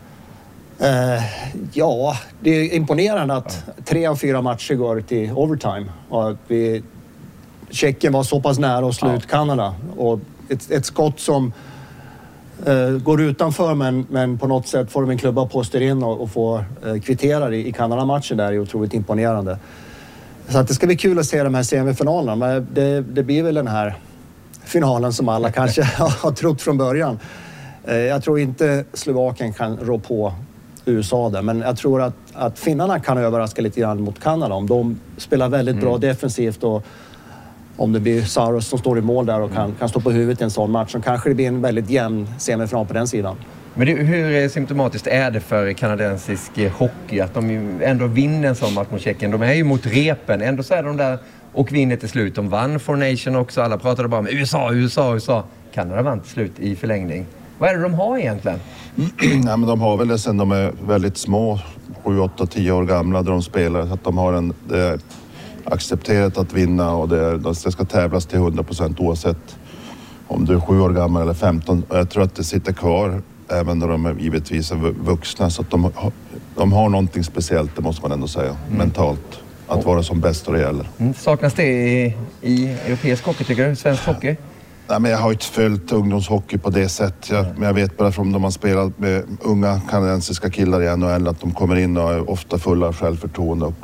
Ja, det är imponerande att 3 av 4 matcher går till overtime. Och att Tjeckien var så pass nära och slut Kanada. Och ett skott som går utanför men på något sätt får de en klubba poster in och får kvittera i Kanada-matchen där är otroligt imponerande. Så att det ska bli kul att se de här semifinalerna. Men det blir väl den här finalen som alla kanske har trott från början. Jag tror inte Slovakien kan rå på USA där, men jag tror att finnarna kan överraska lite grann mot Kanada om de spelar väldigt bra defensivt och om det blir Saros som står i mål där och kan stå på huvudet i en sån match, så kanske det blir en väldigt jämn semifinal på den sidan. Men hur symptomatiskt är det för kanadensisk hockey att de ju ändå vinner en sån match mot Tjeckien? De är ju mot repen, ändå så är de där och vinner till slut. De vann for Nation också, alla pratade bara om USA. Kanada vann till slut i förlängning. Vad är det de har egentligen? Nej, men de har väl det sen de är väldigt små, 7, 8, 10 år gamla där de spelar. Så att de har det är accepterat att vinna och det ska tävlas till 100% oavsett om du är 7 år gammal eller 15. Och jag tror att det sitter kvar även när de är givetvis vuxna. Så att de har någonting speciellt, det måste man ändå säga, mentalt. Att vara som bäst då det gäller. Saknas det i europeisk hockey, tycker du? Svensk hockey? Nej, men jag har inte följt ungdomshockey på det sättet. Men jag vet bara från de har spelat med unga kanadensiska killar i NHL att de kommer in och är ofta fulla av självförtroende och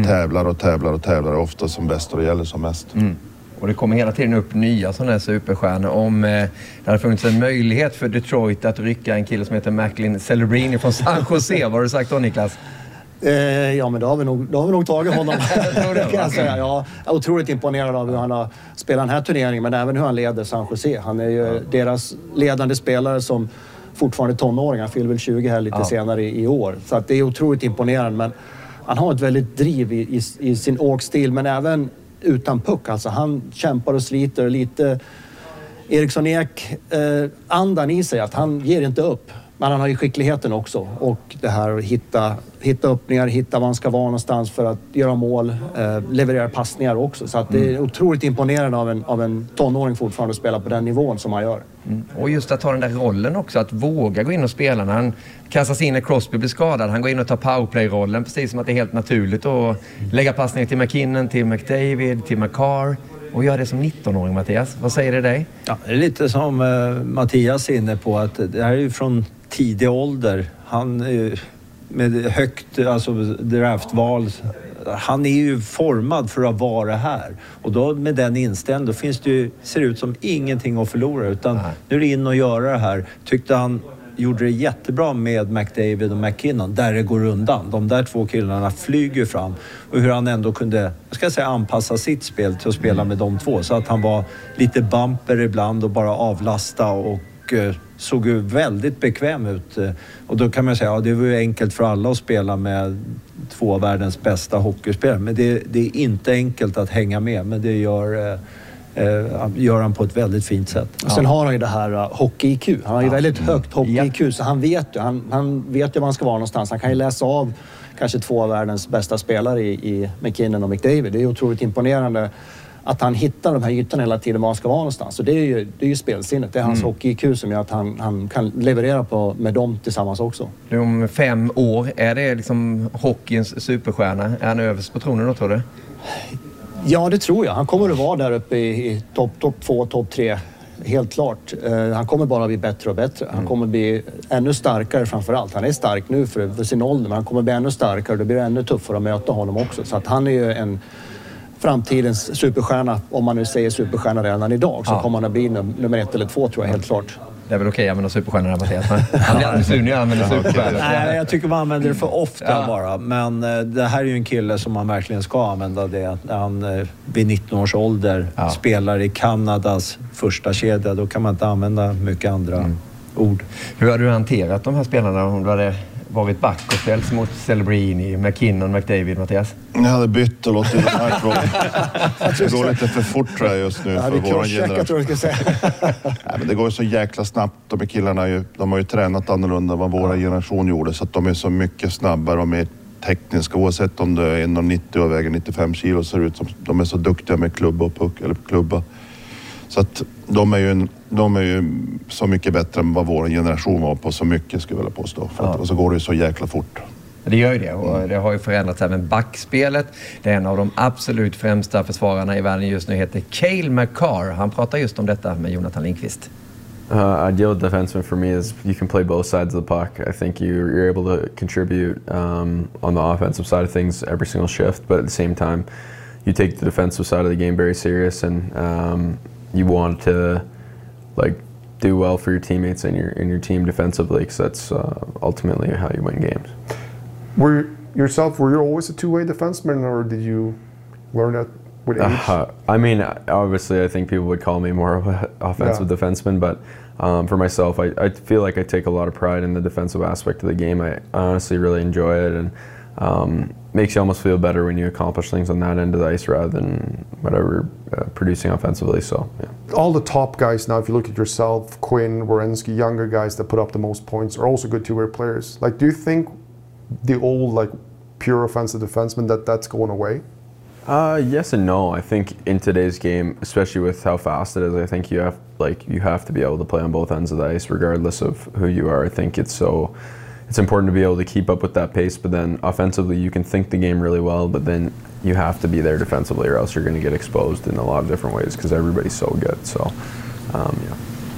tävlar ofta som bäst och det gäller som mest. Och det kommer hela tiden upp nya sådana här superstjärnor. Om det hade funnits en möjlighet för Detroit att rycka en kille som heter Macklin Celebrini från San Jose, vad har du sagt då, Niklas? Ja, men då har vi nog tagit honom. Kan jag säga. Jag är otroligt imponerad av hur han har spelat den här turneringen, men även hur han leder San Jose. Han är ju deras ledande spelare som fortfarande är tonåring. Han fyller väl 20 här lite senare i år. Så att det är otroligt imponerande, men han har ett väldigt driv i sin åkstil, men även utan puck. Alltså han kämpar och sliter lite. Eriksson Ek andan i sig att han ger inte upp. Men han har ju skickligheten också. Och det här att hitta öppningar, hitta var han ska vara någonstans för att göra mål, leverera passningar också. Så att det är otroligt imponerande av en tonåring fortfarande att spela på den nivån som han gör. Och just att ta den där rollen också, att våga gå in och spela. När han kastas in när Crosby blir skadad, han går in och tar powerplay-rollen, precis som att det är helt naturligt att lägga passningar till McKinnon, till McDavid, till McCarr. Och gör det som 19-åring, Mattias. Vad säger det dig? Ja, det är lite som Mattias är inne på, att det här är ju från tidig ålder. Han med högt draftval, han är ju formad för att vara här. Och då med den inställningen, då ser det ut som ingenting att förlora. Utan nu är det in och göra det här. Tyckte han gjorde det jättebra med McDavid och McKinnon där det går undan. De där två killarna flyger fram. Och hur han ändå kunde, anpassa sitt spel till att spela med de två. Så att han var lite bumper ibland och bara avlasta och såg ju väldigt bekväm ut. Och då kan man säga att det var ju enkelt för alla att spela med två av världens bästa hockeyspelare. Men det är inte enkelt att hänga med, men det gör han på ett väldigt fint sätt. Och sen har han ju det här hockey-IQ. Han har ju väldigt högt hockey-IQ, så han vet ju var han ska vara någonstans. Han kan ju läsa av kanske två av världens bästa spelare i McKinnon och McDavid. Det är otroligt imponerande att han hittar de här ytorna hela tiden var han ska vara någonstans. Så det är ju spelsinnet. Det är hans hockey-IQ som gör att han kan leverera med dem tillsammans också. Om 5 år, är det liksom hockeyns superstjärna? Är han överst på tronen då, tror du? Ja, det tror jag. Han kommer att vara där uppe i topp 2, topp 3. Helt klart. Han kommer bara bli bättre och bättre. Han kommer bli ännu starkare framför allt. Han är stark nu för sin ålder, men han kommer bli ännu starkare. Det blir ännu tuffare att möta honom också. Så att han är ju en framtidens superstjärna. Om man nu säger superstjärna redan idag, så kommer han att bli nummer 1 eller 2, tror jag, helt klart. Det är väl okej att använda superstjärnor här, Mattias. Han blir aldrig sur när jag använder superstjärnor. Nej, jag tycker man använder det för ofta bara. Men det här är ju en kille som man verkligen ska använda det. När han vid 19 års ålder spelar i Kanadas första kedja. Då kan man inte använda mycket andra ord. Hur har du hanterat de här spelarna om du hade varit back och ställt mot Celebrini, McKinnon, McDavid, Mattias? Jag hade bytt och låtit de här frågorna. Det går lite för fort, tror jag, just nu för våran generation. Tror jag ska säga. Nej, men det går ju så jäkla snabbt. De här killarna de har ju tränat annorlunda än vad vår generation gjorde. Så att de är så mycket snabbare och mer tekniska. Oavsett om du är 1,90 och väger 95 kilo, ser ut som de är så duktiga med klubba och puck, eller klubba. Så att de är ju så mycket bättre än vad vår generation var på så mycket, skulle jag vilja påstå. Och så går det ju så jäkla fort. Det gör ju det, och det har ju förändrats även backspelet. Det är en av de absolut främsta försvararna i världen just nu, heter Cale Makar. Han pratar just om detta med Jonathan Lindqvist. Ideal defenseman for me is you can play both sides of the puck. I think you're able to contribute on the offensive side of things every single shift, but at the same time you take the defensive side of the game very serious, and you want to do well for your teammates and your team defensively, because that's ultimately how you win games. Were you always a two-way defenseman, or did you learn that with age? I mean, obviously I think people would call me more of an offensive defenseman, but for myself, I feel like I take a lot of pride in the defensive aspect of the game. I honestly really enjoy it, and makes you almost feel better when you accomplish things on that end of the ice rather than whatever producing offensively. So yeah. All the top guys now, if you look at yourself, Quinn, Werenski, younger guys that put up the most points are also good two-way players. Like, do you think the old like pure offensive defenseman that's going away? Yes and no. I think in today's game, especially with how fast it is, I think you have to be able to play on both ends of the ice regardless of who you are. I think it's important to be able to keep up with that pace, but then offensively you can think the game really well, but then you have to be there defensively or else you're going to get exposed in a lot of different ways because everybody's so good. So, yeah.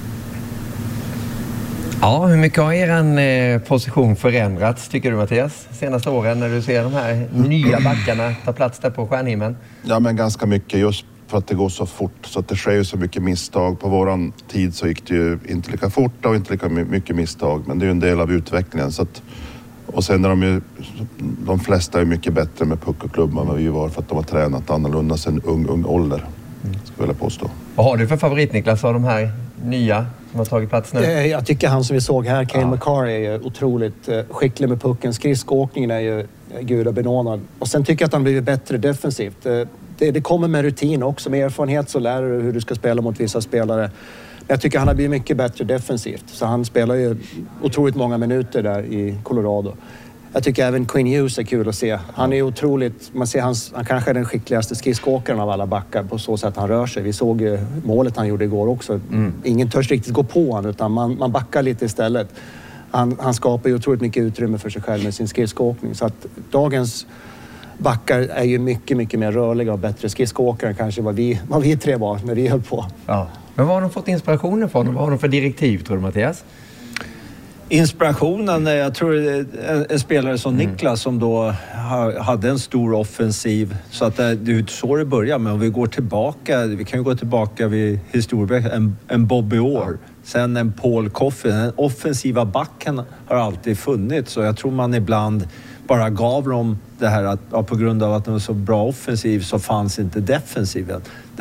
Ja, hur mycket har er position förändrats tycker du, Mattias, senaste åren när du ser de här nya backarna ta plats där på stjärnhimlen? Ja, men ganska mycket just för att det går så fort så att det sker ju så mycket misstag. På våran tid så gick det ju inte lika fort och inte lika mycket misstag, men det är ju en del av utvecklingen. Så att, och sen är de flesta är mycket bättre med puck och klubba än vad vi var för att de har tränat annorlunda sedan ung ålder, skulle jag påstå. Vad har du för favorit, Niklas, av de här nya som har tagit plats nu? Jag tycker han som vi såg här, Cale Makar, är ju otroligt skicklig med pucken. Skridskoåkningen är ju gudabenådad. Och sen tycker jag att han blivit bättre defensivt. Det kommer med rutin också. Med erfarenhet så lär du hur du ska spela mot vissa spelare. Men jag tycker han har blivit mycket bättre defensivt. Så han spelar ju otroligt många minuter där i Colorado. Jag tycker även Quinn Hughes är kul att se. Han är otroligt... Man ser han kanske är den skickligaste skridskoåkaren av alla backar på så sätt han rör sig. Vi såg ju målet han gjorde igår också. Ingen törs riktigt gå på han utan man backar lite istället. Han skapar ju otroligt mycket utrymme för sig själv med sin skridskoåkning. Så att dagens backar är ju mycket, mycket mer rörliga och bättre skridskoåkare än kanske vad vi tre var när vi höll på. Ja. Men vad har de fått inspirationen från? Vad har de för direktiv, tror du, Mattias? Inspirationen, jag tror en spelare som Niklas som då hade en stor offensiv, så att det är så det börjar. Men om vi går tillbaka, vi kan ju gå tillbaka vid historien, en Bobby Orr, sen en Paul Coffey. Den offensiva backen har alltid funnits, så jag tror man ibland bara gav dem det här att på grund av att de är så bra offensiv så fanns inte defensiven.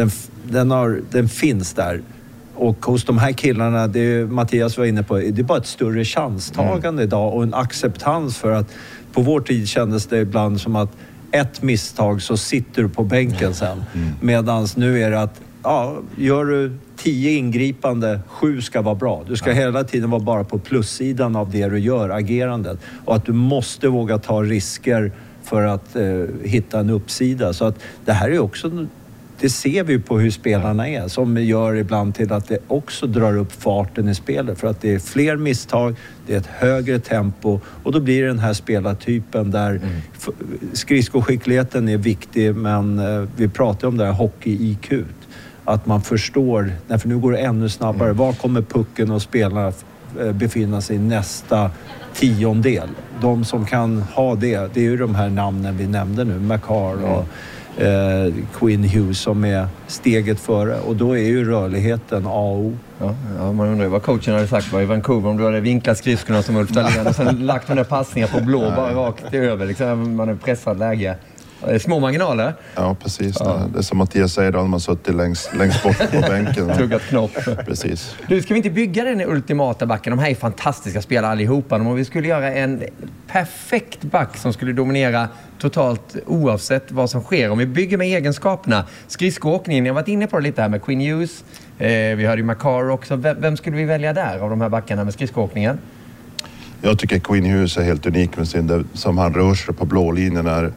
Den finns där. Och hos de här killarna, det Mattias var inne på, det är bara ett större chanstagande idag och en acceptans för att på vår tid kändes det ibland som att ett misstag så sitter du på bänken sen. Medans nu är det att gör du 10 ingripande, 7 ska vara bra. Du ska hela tiden vara bara på plussidan av det du gör, agerandet. Och att du måste våga ta risker för att hitta en uppsida. Så att det här är också... Det ser vi på hur spelarna är, som gör ibland till att det också drar upp farten i spelet. För att det är fler misstag, det är ett högre tempo och då blir det den här spelartypen där skridskoskickligheten är viktig, men vi pratar om det här hockey-IQ. Att man förstår, för nu går det ännu snabbare. Var kommer pucken och spelarna befinna sig i nästa tiondel? De som kan ha det är ju de här namnen vi nämnde nu, Makar och Quinn Hughes som är steget före, och då är ju rörligheten A och O. Ja, man undrar vad coachen hade sagt i Vancouver om du hade vinklat skridskorna som Ulf Dahlén och sen lagt de där passningar på blå bara rakt över, liksom, man är pressad läge. Små marginaler. Ja, precis. Ja. Det är som Mattias säger då, när man suttit längst bort på bänken. Tuggat knopp. Precis. Du, ska vi inte bygga den ultimata backen? De här är fantastiska spelare allihopa. Om vi skulle göra en perfekt back som skulle dominera totalt oavsett vad som sker. Om vi bygger med egenskaperna. Skridskoåkningen, jag har varit inne på det lite här med Quinn Hughes. Vi hörde ju Makar också. Vem skulle vi välja där av de här backarna med skridskoåkningen? Jag tycker Quinn Hughes är helt unik med sin, som han rör sig på blålinjen är.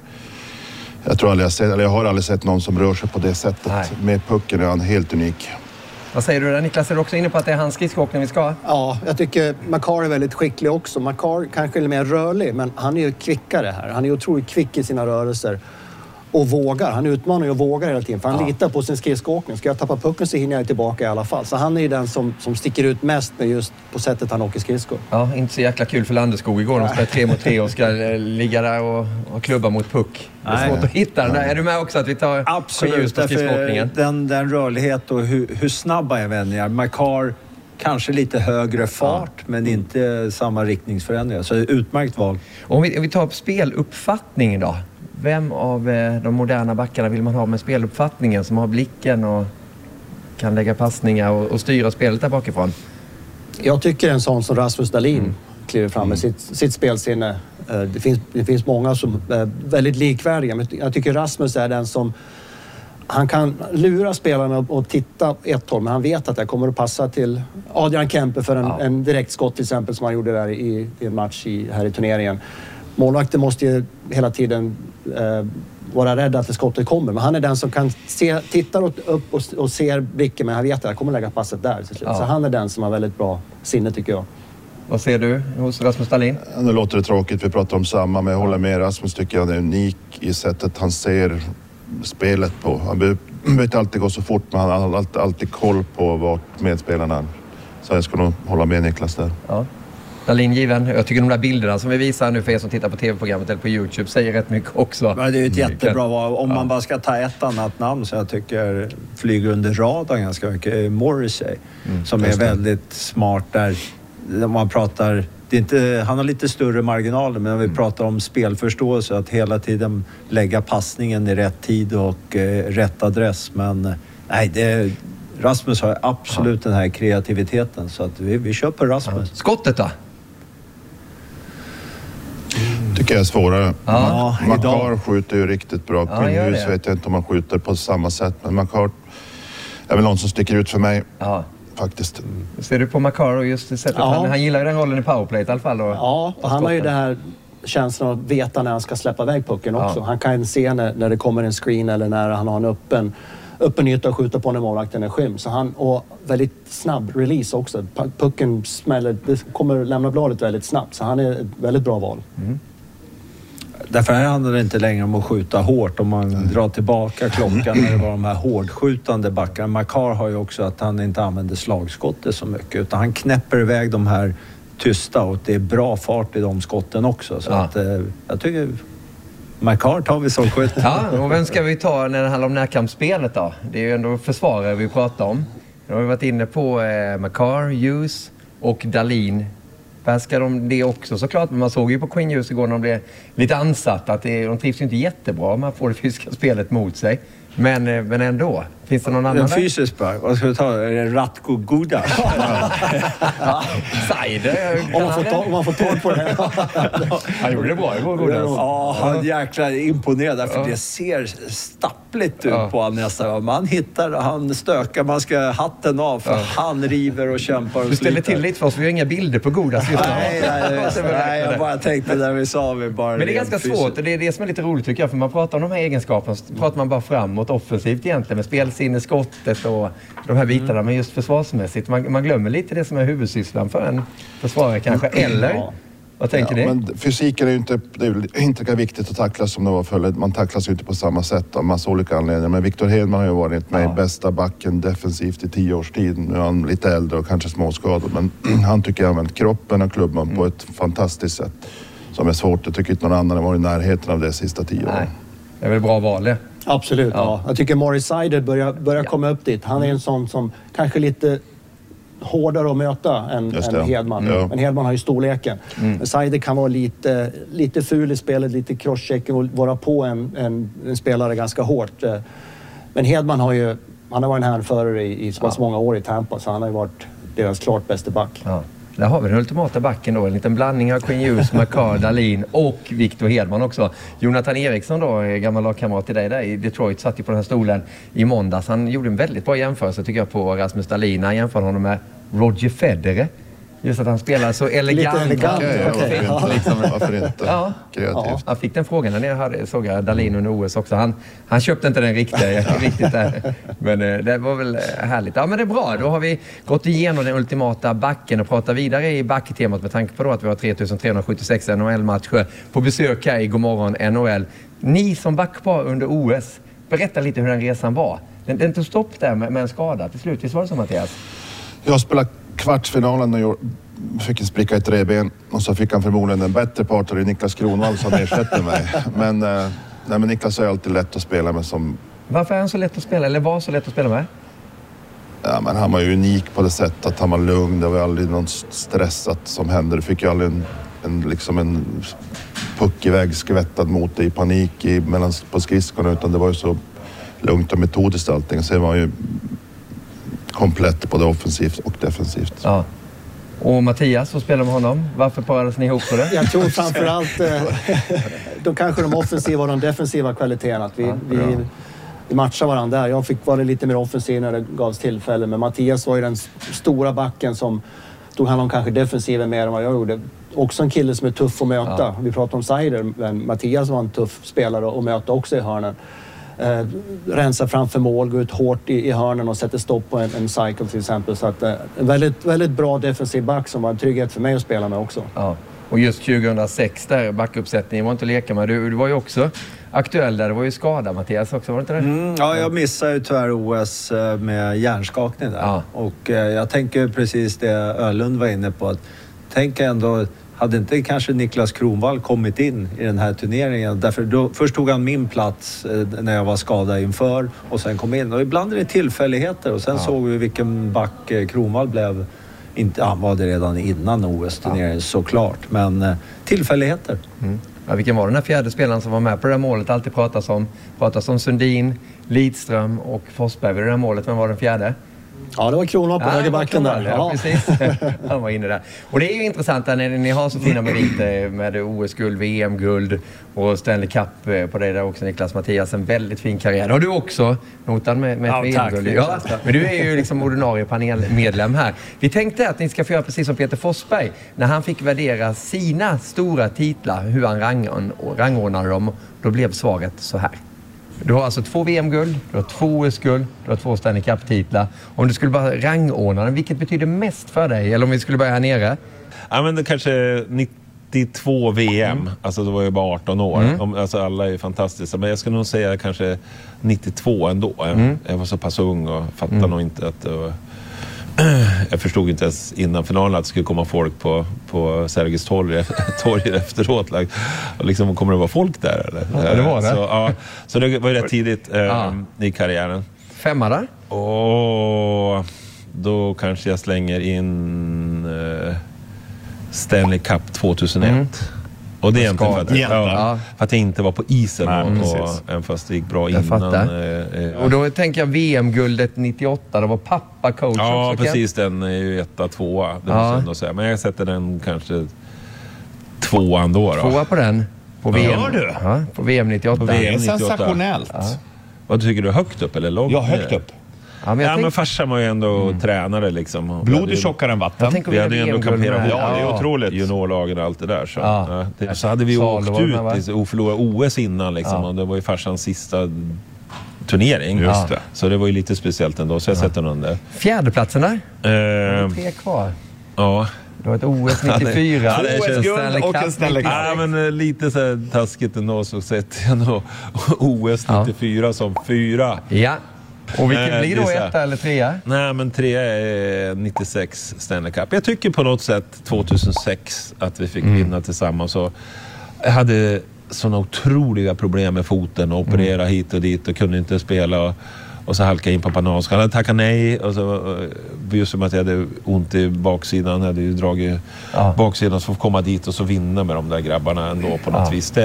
Jag har aldrig sett någon som rör sig på det sättet. Nej. Med pucken är han helt unik. Vad säger du där, Niklas? Är du också inne på att det är hans skridskoåkning vi ska ha? Ja, jag tycker Makar är väldigt skicklig också. Makar kanske är mer rörlig, men han är ju kvickare här. Han är otroligt kvick i sina rörelser. Och vågar. Han utmanar ju och vågar hela tiden. För han litar på sin skridskoåkning. Ska jag tappa pucken så hinner jag tillbaka i alla fall. Så han är ju den som sticker ut mest med just på sättet han åker skridskor. Ja, inte så jäkla kul för Landeskog igår. De spelar 3 mot 3 och ska ligga där och klubba mot puck. Det är svårt att hitta den. Är du med också att vi tar absolut, den rörlighet och hur snabba är vändningar. Makar kanske lite högre fart men inte samma riktningsförändringar. Så utmärkt val. Om vi tar speluppfattningen då. Vem av de moderna backarna vill man ha med speluppfattningen, som har blicken och kan lägga passningar och styra spelet där bakifrån? Jag tycker en sån som Rasmus Dahlin kliver fram med sitt spelsinne. Det finns många som är väldigt likvärdiga, men jag tycker Rasmus är den som han kan lura spelarna och titta ett håll, men han vet att det kommer att passa till Adrian Kempe för en direkt skott till exempel, som han gjorde där i en match här i turneringen. Målvakten måste ju hela tiden vara rädd att skottet kommer, men han är den som kan tittar upp och ser blicken, men han vet att jag kommer lägga passet där till slut. Så han är den som har väldigt bra sinne, tycker jag. Vad ser du hos Rasmus Dahlin? Nu låter det tråkigt, vi pratar om samma, men jag håller med. Rasmus tycker jag är unik i sättet han ser spelet på. Han behöver inte alltid gå så fort, men han har alltid koll på vart medspelarna är. Så jag ska nog hålla med Niklas där. Ja. Dahlin given. Jag tycker de där bilderna som vi visar nu för er som tittar på tv-programmet eller på YouTube säger rätt mycket också. Men det är ju ett jättebra val. Om man bara ska ta ett annat namn så jag tycker flyger under radarn ganska mycket. Morrissey som är väldigt smart där. Man pratar, det är inte, han har lite större marginaler, men när vi pratar om spelförståelse, att hela tiden lägga passningen i rätt tid och rätt adress. Men nej, Rasmus har absolut den här kreativiteten, så att vi köper Rasmus. Skottet då? Tycker jag är svårare. Makar idag skjuter ju riktigt bra. Quinn vet jag inte om han skjuter på samma sätt, men Makar är väl någon som sticker ut för mig. Ja. Faktiskt. Ser du på Makar och just det sättet? Han gillar ju den rollen i powerplay i alla fall. Ja, och han har ju det här känslan att veta när han ska släppa iväg pucken också. Han kan se när det kommer en screen eller när han har en öppen yta och skjuta på när målvakten är skym. Så och väldigt snabb release också. Pucken smäller, det kommer lämna bladet väldigt snabbt. Så han är ett väldigt bra val. Därför här handlar det inte längre om att skjuta hårt. Om man drar tillbaka klockan när det var de här hårdskjutande backarna. Makar har ju också att han inte använder slagskottet så mycket, utan han knäpper iväg de här tysta, och det är bra fart i de skotten också. Så att, jag tycker Makar tar vi som skytt. Ja, och vem ska vi ta när det handlar om närkampsspelet då? Det är ju ändå försvarare vi pratar om. Nu har vi varit inne på Makar, Hughes och Dahlin. Behärskar de det också såklart, men man såg ju på Quinn Hughes igår när de blev lite ansatt att de trivs ju inte jättebra om man får det fysiska spelet mot sig. Men ändå. Finns det någon annan? En fysisk bara. Vad ska vi ta? Är det Ratko Gudas? Seider. Om man får tag på det. Han gjorde det bra igår, Gudas. Ja, han är jäkla imponerad. För det ser stappligt ut på han nästan. Man hittar, han stökar, man ska hatten av. För han river och kämpar och du ställer till lite för oss, vi har inga bilder på Gudas just nu. Nej, jag bara tänkte när vi sa vi bara... Men det är ganska svårt, och det är det som är lite roligt tycker jag. För man pratar om de här egenskaperna, så pratar man bara framåt offensivt egentligen med spelsinne, skottet och de här bitarna, men just försvarsmässigt. Man glömmer lite det som är huvudsysslan för en försvarare kanske, eller? Vad tänker ni? Men fysiken är ju inte, det är inte lika viktigt att tacklas som det var förr. Man tacklas ju inte på samma sätt av massa olika anledningar. Men Victor Hedman har ju varit med bästa backen defensivt i 10 års tid. Nu är han lite äldre och kanske småskadad, men han tycker jag har använt kroppen och klubban på ett fantastiskt sätt som är svårt. Jag tycker inte någon annan har varit i närheten av det sista 10 åren. Det är väl bra val det. Absolut, ja. Jag tycker Morris Seider börjar komma upp dit. Han är en sån som kanske lite hårdare att möta än Hedman. Ja. Men Hedman har ju storleken. Men Seider kan vara lite ful i spelet, lite crosscheck och vara på en spelare ganska hårt. Men Hedman han har varit en hänförare i så pass många år i Tampa, så han har ju varit deras klart bästa back. Ja. Där har vi den ultimata backen då. En liten blandning av Quinn Hughes, Makar, Dahlin och Victor Hedman också. Jonathan Eriksson då, gammal lagkamrat till dig där i Detroit, satt ju på den här stolen i måndags. Han gjorde en väldigt bra jämförelse tycker jag på Rasmus Dahlin. Han jämförde honom med Roger Federer. Just att han spelar så elegant. Varför inte? Ja. Kreativt. Han fick den frågan när jag såg Dahlin under OS också. Han köpte inte den riktigt där. Men det var väl härligt. Ja, men det är bra. Då har vi gått igenom den ultimata backen och pratar vidare i backtemat med tanke på då att vi har 3376 NHL-matcher på besök här i Godmorgon NHL. Ni som backpar under OS, berätta lite hur den resan var. Den tog stopp där med en skada till slut. Visst var det så, Mattias? Jag spelade kvartsfinalen och fick en spricka i 3 ben, och så fick han förmodligen en bättre partner i Niklas Kronwall som ersätter mig. Men Niklas är alltid lätt att spela med som... Varför är han så lätt att spela, eller var så lätt att spela med? Ja, men han var ju unik på det sättet att han var lugn. Det var aldrig någon stressat som hände. Du fick ju aldrig en puck iväg skvättad mot dig i panik på skridskorna, utan det var ju så lugnt och metodiskt allting. Sen var ju komplett både offensivt och defensivt. Ja. Och Mattias, så spelar med honom. Varför parades ni ihop på det? Jag tror framförallt då kanske de offensiva och de defensiva kvaliteterna. Att vi matchar varandra där. Jag fick vara lite mer offensiv när det gavs tillfälle. Men Mattias var ju den stora backen som tog hand om kanske defensiven mer än vad jag gjorde. Också en kille som är tuff att möta. Ja. Vi pratar om Seider, men Mattias var en tuff spelare att möta också i hörnen. Rensa framför mål, gå ut hårt i hörnen och sätta stopp på en cycle till exempel. Så att en väldigt, väldigt bra defensiv back som var en trygghet för mig att spela med också. Ja. Och just 2006 där, backuppsättningen var inte att leka med. Du var ju också aktuell där. Det var ju skada, Mattias, också, var det inte det? Ja, jag missade ju tyvärr OS med hjärnskakning där. Ja. Och jag tänker precis det Öhlund var inne på. Att tänk ändå, hade inte kanske Niklas Kronwall kommit in i den här turneringen? Därför då, först tog han min plats när jag var skadad inför och sen kom in. Och ibland är det tillfälligheter och sen såg vi vilken back Kronwall blev. Inte, han var det redan innan OS-turneringen såklart, men tillfälligheter. Ja, vilken var den här fjärde spelaren som var med på det här målet? Alltid pratas om Sundin, Lidström och Forsberg vid det här målet. Vem var den fjärde? Ja, det var Kronwall på högerbacken där. Ja, precis. Han var inne där. Och det är ju intressant när ni har så fina meriter med OS-guld, VM-guld och Stanley Cup på det där också, Niklas. Mattias, en väldigt fin karriär. Har du också notan med ett VM-guld? Ja, men du är ju liksom ordinarie panelmedlem här. Vi tänkte att ni ska få göra precis som Peter Forsberg när han fick värdera sina stora titlar, hur han rangordnade dem. Då blev svaret så här. Du har alltså 2 VM-guld, du har 2 OS-guld, du har 2 Stanley Cup-titlar. Om du skulle bara rangordna den, vilket betyder mest för dig? Eller om vi skulle börja här nere? Ja, men det kanske 92 VM. Alltså då var jag bara 18 år. Alltså alla är fantastiska. Men jag skulle nog säga kanske 92 ändå. Jag var så pass ung och fattade nog inte att det var... Jag förstod inte ens innan finalen att det skulle komma folk på Sergels torg efteråt. Och liksom, kommer det vara folk där? Eller? Ja, det var det. Så det var ju rätt tidigt i karriären. 5 där? Och då kanske jag slänger in Stanley Cup 2001. Och det är egentligen för att jag inte var på isen även fast det gick bra innan. Och då tänker jag VM-guldet 98, då var pappa coach. Ja, också, precis. Den är ju 1-2. Det måste jag ändå säga. Men jag sätter den kanske 2 då. 2 på den. På VM. Gör du? Ja, på VM 98. Det är sensationellt. Vad tycker du? Högt upp eller långt? Ja, högt upp. Ja, men farsan var ju ändå tränare liksom. Blod är tjockare än vatten. Vi hade ju ändå kamperat. Ja, det är otroligt. Juniorlagen och allt det där. Så hade vi åkt ut och förlorat OS innan liksom. Och det var ju farsans sista turnering. Just det. Så det var ju lite speciellt ändå. Så jag sätter någon där. Fjärdeplatsen där? 3 kvar. Ja. Det var ett OS 94. OS-guld och en Stanley Cup. Ja, men lite så här taskigt ändå, så sätter jag nog OS 94 som 4. Ja. Och vilket blir då 1 eller 3? Nej, men 3 är 96 Stanley Cup. Jag tycker på något sätt 2006 att vi fick vinna tillsammans. Och jag hade såna otroliga problem med foten och operera hit och dit och kunde inte spela. Och så halkade jag in på Panansk. Jag hade tackat nej. Och så, just som att jag hade ont i baksidan. Jag hade ju dragit baksidan så får komma dit och så vinna med de där grabbarna ändå på något vis.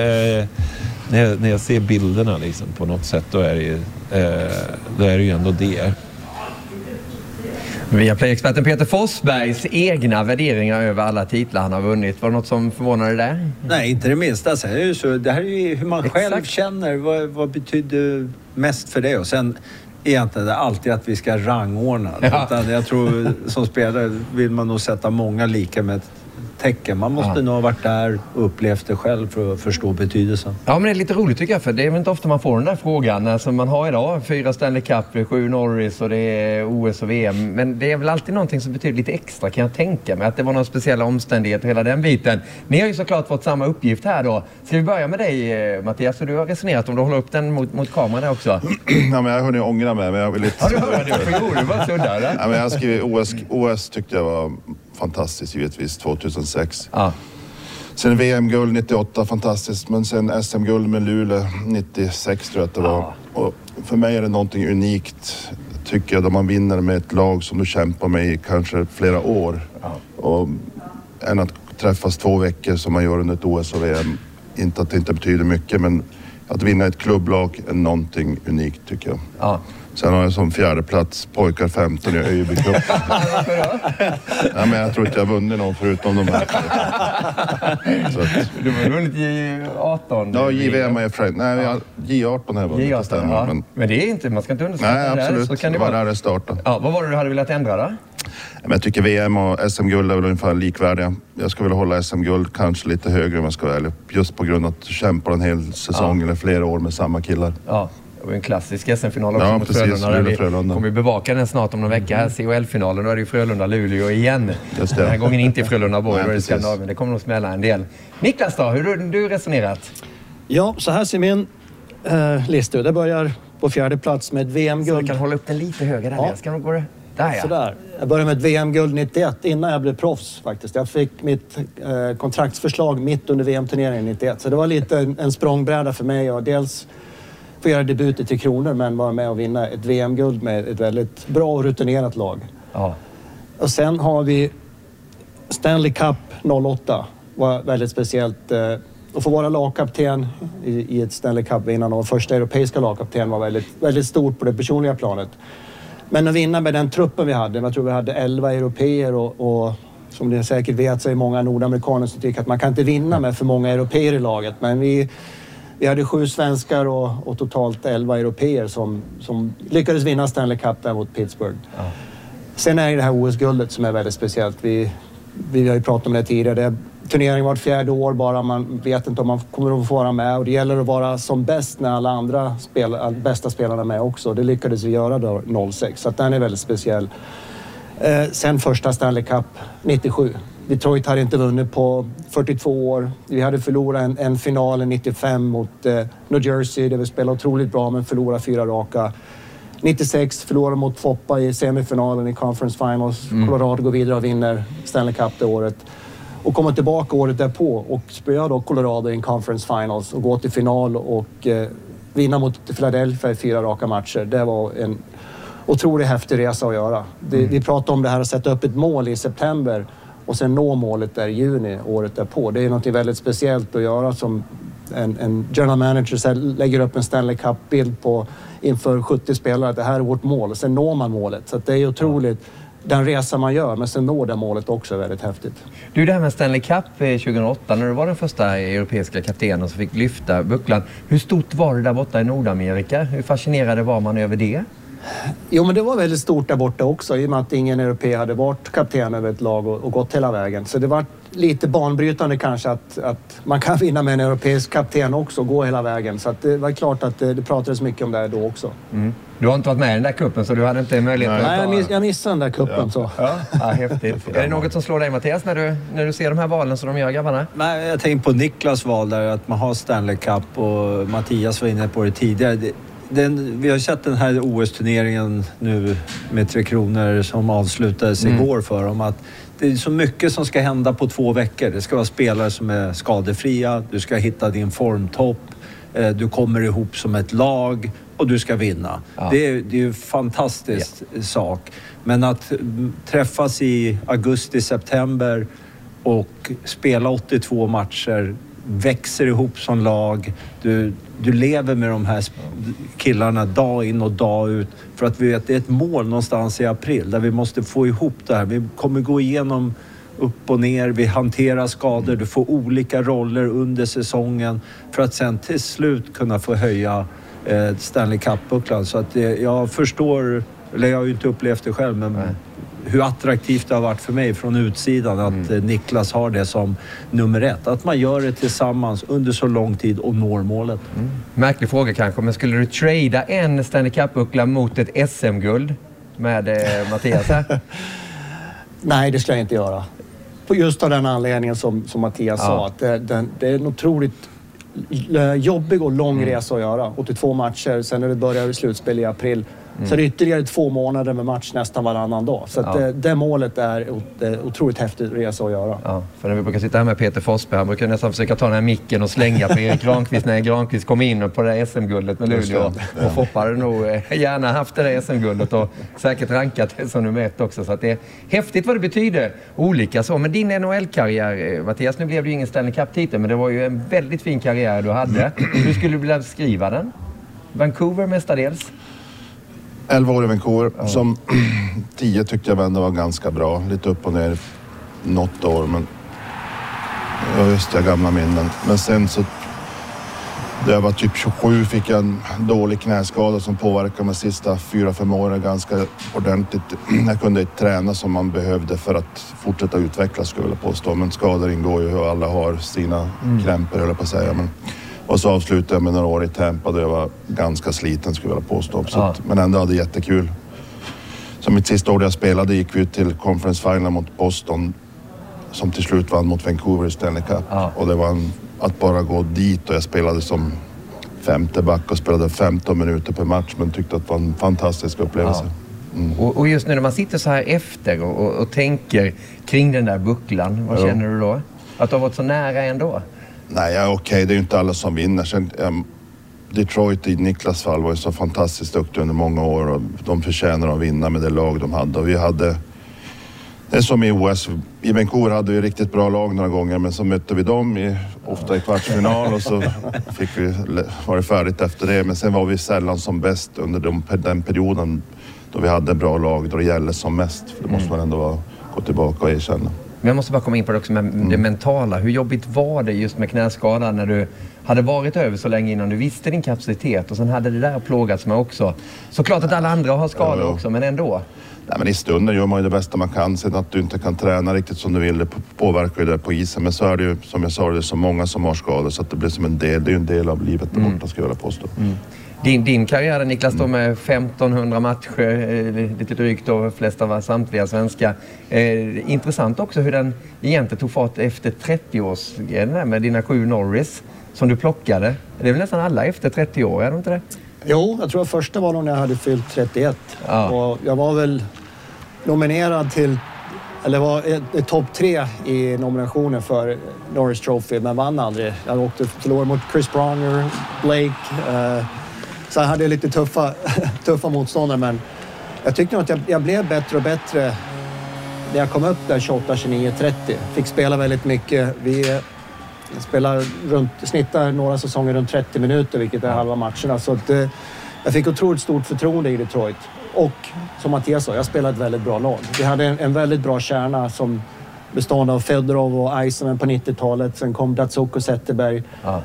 När jag ser bilderna liksom, på något sätt då är det ju ändå det. Vi har Play-experten Peter Forsbergs egna värderingar över alla titlar han har vunnit. Var det något som förvånade där? Nej, inte det minsta. Sen är det ju så, det här är ju hur man själv känner. Vad betyder mest för det? Och sen egentligen är det alltid att vi ska rangordna. Utan jag tror som spelare vill man nog sätta många lika med ett tecken. Man måste nog ha varit där och upplevt det själv för att förstå betydelsen. Ja, men det är lite roligt tycker jag, för det är väl inte ofta man får den där frågan. Alltså man har idag 4 Stanley Cup, 7 Norris och det är OS och VM. Men det är väl alltid någonting som betyder lite extra, kan jag tänka mig. Att det var några speciella omständigheter, hela den biten. Ni har ju såklart fått samma uppgift här då. Ska vi börja med dig, Mattias? Så du har resonerat om du håller upp den mot kameran där också. Ja, men jag har hunnit ångra mig. Men jag vill lite... Ja, du hör det. Du bara suddar, eller? Ja, men jag skrev OS tyckte jag var fantastiskt givetvis 2006. Sen VM-guld 98, fantastiskt. Men sen SM-guld med Luleå 96 tror jag att det var. Och för mig är det någonting unikt, tycker jag, då man vinner med ett lag som du kämpar med i kanske flera år. Och än att träffas 2 veckor som man gör under ett OS och VM. Inte att det inte betyder mycket, men att vinna ett klubblag är någonting unikt, tycker jag. Sen har jag som 4:e plats pojkar 15 i Öjeby-cupen. Ja, men jag tror inte jag har vunnit någon förutom de här. Så att... Du har vunnit J18? Ja, JVM är fränt. Nej, J18 har jag vunnit. J18, ja. Men det är inte, man ska inte underskatta det. Nej, absolut. Så kan det var vara. där det startade. Ja, vad var det du hade velat ändra då? Men jag tycker VM och SM-guld är väl ungefär likvärdiga. Jag skulle vilja hålla SM-guld kanske lite högre om jag ska vara ärlig. Just på grund av att du kämpar en hel säsong eller flera år med samma killar. Ja. Det var en klassisk SM-final också mot precis, Frölunda. Kommer vi bevaka den snart om någon vecka här, CHL-finalen. Då är det ju Frölunda-Luleå igen. Just det. Den här gången inte i Frölunda-Borg, då är det precis. Skandinavien. Det kommer nog smälla en del. Niklas då, hur har du resonerat? Ja, så här ser min lista. Det börjar på 4:e plats med ett VM-guld. Så jag kan hålla upp den lite högre där. Ska nog gå det? Där ja. Sådär. Jag började med ett VM-guld 91 innan jag blev proffs faktiskt. Jag fick mitt kontraktsförslag mitt under VM-turneringen 91. Så det var lite en språngbräda för mig. Och dels få göra debut i 3 Kronor men vara med och vinna ett VM-guld med ett väldigt bra och rutinerat lag. Ja. Och sen har vi Stanley Cup 08. Var väldigt speciellt. Att få vara lagkapten i ett Stanley Cup-vinnande och första europeiska lagkapten var väldigt, väldigt stort på det personliga planet. Men att vinna med den truppen vi hade, jag tror vi hade 11 europeer och som ni säkert vet så är många nordamerikaner som tycker att man kan inte vinna med för många europeer i laget. Men vi hade 7 svenskar och totalt 11 europeer som lyckades vinna Stanley Cup där mot Pittsburgh. Ja. Sen är det här OS-guldet som är väldigt speciellt. Vi har ju pratat om det tidigare. Turneringen var 4:e år bara. Man vet inte om man kommer att få vara med. Och det gäller att vara som bäst när alla andra bästa spelarna är med också. Det lyckades vi göra då 06. Så att den är väldigt speciell. Sen första Stanley Cup 97. Detroit hade inte vunnit på 42 år. Vi hade förlorat en final 95 mot New Jersey. Där vi spelade otroligt bra men förlorade 4 raka. 96 förlorade mot Foppa i semifinalen i Conference Finals. Colorado går vidare och vinner Stanley Cup det året. Och kommer tillbaka året därpå och spöar då Colorado i en Conference Finals och går till final och vinna mot Philadelphia i 4 raka matcher. Det var en otroligt häftig resa att göra. Vi pratade om det här att sätta upp ett mål i september och sen nå målet där i juni året därpå. Det är något väldigt speciellt att göra som en general manager så lägger upp en Stanley Cup-bild på inför 70 spelare. Det här är vårt mål och sen når man målet. Så att det är otroligt den resa man gör, men sen når det målet också är väldigt häftigt. Du, det här med Stanley Cup 2008, när du var den första europeiska kaptenen som fick lyfta bucklan. Hur stort var det där borta i Nordamerika? Hur fascinerade var man över det? Jo, men det var väldigt stort där borta också i och med att ingen europé hade varit kapten över ett lag och gått hela vägen. Så det var lite banbrytande kanske att man kan vinna med en europeisk kapten också och gå hela vägen. Så att det var klart att det pratades mycket om det då också. Mm. Du har inte varit med i den där kuppen så du hade inte möjlighet att ta... Nej, jag missade den där kuppen. Ja. Så. Ja, häftigt. Är det något som slår dig, Mattias, när du ser de här valen som de gör, grabbarna? Nej, jag tänker på Niklas val där, att man har Stanley Cup och Mattias var inne på det tidigare. Vi har sett den här OS-turneringen nu med 3 Kronor som avslutades igår för dem. Att det är så mycket som ska hända på 2 veckor. Det ska vara spelare som är skadefria. Du ska hitta din formtopp. Du kommer ihop som ett lag och du ska vinna. Ja. Det är ju en fantastisk sak. Men att träffas i augusti, september och spela 82 matcher, växer ihop som lag. Du lever med de här killarna dag in och dag ut. För att vi vet att det är ett mål någonstans i april där vi måste få ihop det här. Vi kommer gå igenom upp och ner, vi hanterar skador, du får olika roller under säsongen för att sen till slut kunna få höja Stanley Cup-bucklan. Så att jag förstår, eller jag har ju inte upplevt det själv, men hur attraktivt det har varit för mig från utsidan att Niklas har det som nummer 1. Att man gör det tillsammans under så lång tid och når målet. Märklig fråga kanske, men skulle du trada en Stanley Cup-buckla mot ett SM-guld med Mattias här? Nej, det skulle jag inte göra. Just av den anledningen som Mattias sa, att det är en otroligt jobbig och lång resa att göra. 82 matcher, sen när det börjar slutspel i april. Så det är ytterligare 2 månader med match nästan varannan dag. Så att det målet är otroligt häftigt resa att göra. Ja, för när vi brukar sitta här med Peter Forsberg, han brukar nästan försöka ta den här micken och slänga på Erik Granqvist när Granqvist kom in på det här SM-guldet med Luleå. Och Foppa hade nog gärna haft det där SM-guldet och säkert rankat det som nummer 1 också. Så att det är häftigt vad det betyder. Olika så. Men din NHL-karriär, Mattias, nu blev det ju ingen Stanley Cup-titel, men det var ju en väldigt fin karriär du hade. Hur skulle du vilja beskriva den? Vancouver mestadels? 11 år i Vancouver. Som 10 tyckte jag ändå var ganska bra. Lite upp och ner något år. Men just det, gamla minnen. Men sen så när jag var typ 27 fick jag en dålig knäskada som påverkade de sista 4-5 åren ganska ordentligt. Jag kunde inte träna som man behövde för att fortsätta utvecklas, skulle jag påstå. Men skador ingår ju och alla har sina krämpor, eller på att säga. Och så avslutade jag med några år i Tampa där jag var ganska sliten, skulle jag påstå. Men ändå hade jättekul. Så mitt sista år jag spelade gick vi ut till Conference Final mot Boston, som till slut vann mot Vancouver i Stanley Cup. Och det var att bara gå dit, och jag spelade som femte back och spelade 15 minuter per match, men tyckte att det var en fantastisk upplevelse. Och just nu när man sitter så här efter och tänker kring den där bucklan, vad känner du då? Att du har varit så nära ändå? Nej, okej, det är ju inte alla som vinner. Sen, Detroit i Niklas fall var ju så fantastiskt duktig under många år, och de förtjänar att vinna med det lag de hade. Och vi hade, det är som i OS, i Vancouver hade vi riktigt bra lag några gånger, men så mötte vi dem ofta i kvartsfinal, och så var det färdigt efter det. Men sen var vi sällan som bäst under den perioden då vi hade bra lag, då det gällde som mest. För det måste man ändå gå tillbaka och erkänna. Men jag måste bara komma in på det också med det mentala. Hur jobbigt var det just med knäskadan när du hade varit över så länge innan du visste din kapacitet, och sen hade det där plågats med också? Såklart att alla andra har skador också, men ändå. Nej, men i stunden gör man ju det bästa man kan. Sen att du inte kan träna riktigt som du vill, det påverkar ju det på isen. Men så är det ju, som jag sa, det är så många som har skador, så att det blir som en del. Det är ju en del av livet där borta, skulle jag påstå. Din karriär, Niklas, då med 1500 matcher, lite drygt då, flesta av samtliga svenska. Intressant också hur den egentligen tog fart efter 30-årsgrejen med dina 7 Norris som du plockade. Det är väl nästan alla efter 30 år, är det inte det? Jo, jag tror att första var när jag hade fyllt 31. Och jag var väl nominerad till, eller var topp 3 i nominationen för Norris Trophy, men vann aldrig. Jag förlorade mot Chris Pronger, Blake. Så jag hade lite tuffa motståndare, men jag tyckte nog att jag blev bättre och bättre när jag kom upp där 28, 29, 30. Fick spela väldigt mycket. Vi snittar några säsonger runt 30 minuter, vilket är halva matcherna. Så att, jag fick otroligt stort förtroende i Detroit. Och som Mattias sa, jag spelade ett väldigt bra lag. Vi hade en väldigt bra kärna som bestående av Fedorov och Eisenman på 90-talet. Sen kom Datsuk och Zetterberg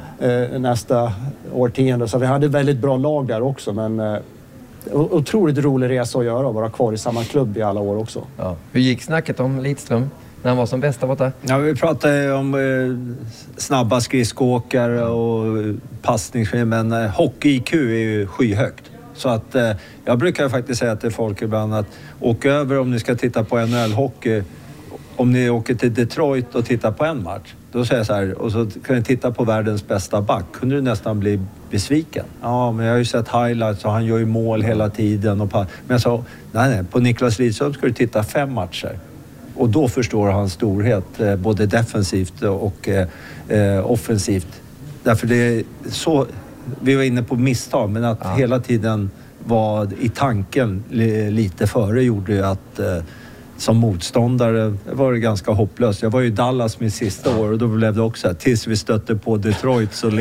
nästa årtionde. Så vi hade ett väldigt bra lag där också. Men otroligt rolig resa att göra och vara kvar i samma klubb i alla år också. Ja. Hur gick snacket om Lidström när han var som bästa borta? Ja, vi pratade om snabba skridskoåkare och passningsspel, men hockey-IQ är ju skyhögt. Så att jag brukar faktiskt säga till folk ibland att åka över om ni ska titta på NHL-hockey. Om ni åker till Detroit och tittar på en match, då säger jag så här, och så kan ni titta på världens bästa back. Kunde du nästan bli besviken? Ja, men jag har ju sett highlights och han gör ju mål hela tiden. Men jag sa, nej, på Niklas Lidström ska du titta 5 matcher. Och då förstår han storhet, både defensivt och offensivt. Därför det är så, vi var inne på misstag, men att hela tiden var i tanken lite före gjorde ju att som motståndare var det ganska hopplöst. Jag var ju i Dallas min sista år och då blev det också tills vi stötte på Detroit så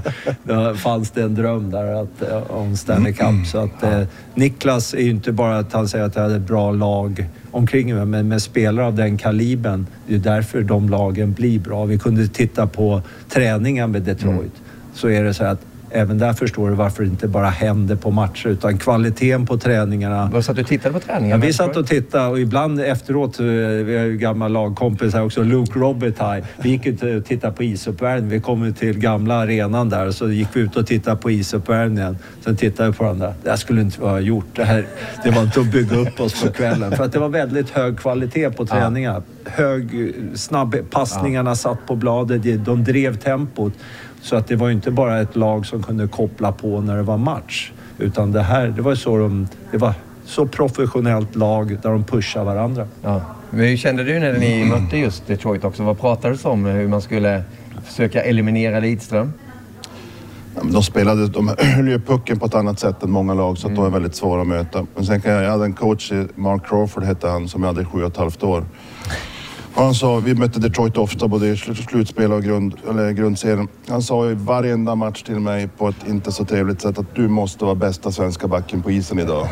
fanns det en dröm där om Stanley Cup. Så att Niklas är ju inte bara att han säger att jag hade ett bra lag omkring mig, men med spelare av den kalibern, det är därför de lagen blir bra. Vi kunde titta på träningen med Detroit. Så är det så att även där förstår du varför det inte bara händer på matcher, utan kvaliteten på träningarna. Vad satt du och tittade på träningen? Ja, vi satt och tittade och ibland efteråt, vi har ju gamla lagkompis här också, Luke Robitaille. Vi gick ut och tittade på isuppvärmning. Vi kom till gamla arenan där och så gick vi ut och tittade på isuppvärmningen. Sen tittade vi på den där. Det här skulle inte vara gjort. Det var inte att bygga upp oss på kvällen. För att det var väldigt hög kvalitet på träningarna. Snabb passningarna satt på bladet. De drev tempot. Så att det var inte bara ett lag som kunde koppla på när det var match. Utan det var så professionellt lag där de pushade varandra. Ja. Men hur kände du när ni mötte just Detroit också? Vad pratade du om? Hur man skulle försöka eliminera Lidström? Ja, de höll ju pucken på ett annat sätt än många lag, så att de var väldigt svåra att möta. Men sen jag hade en coach, Mark Crawford hette han, som jag hade i 7,5 år. Han sa, vi mötte Detroit ofta både i slutspel och grundserien. Han sa i varenda match till mig på ett inte så trevligt sätt att du måste vara bästa svenska backen på isen idag.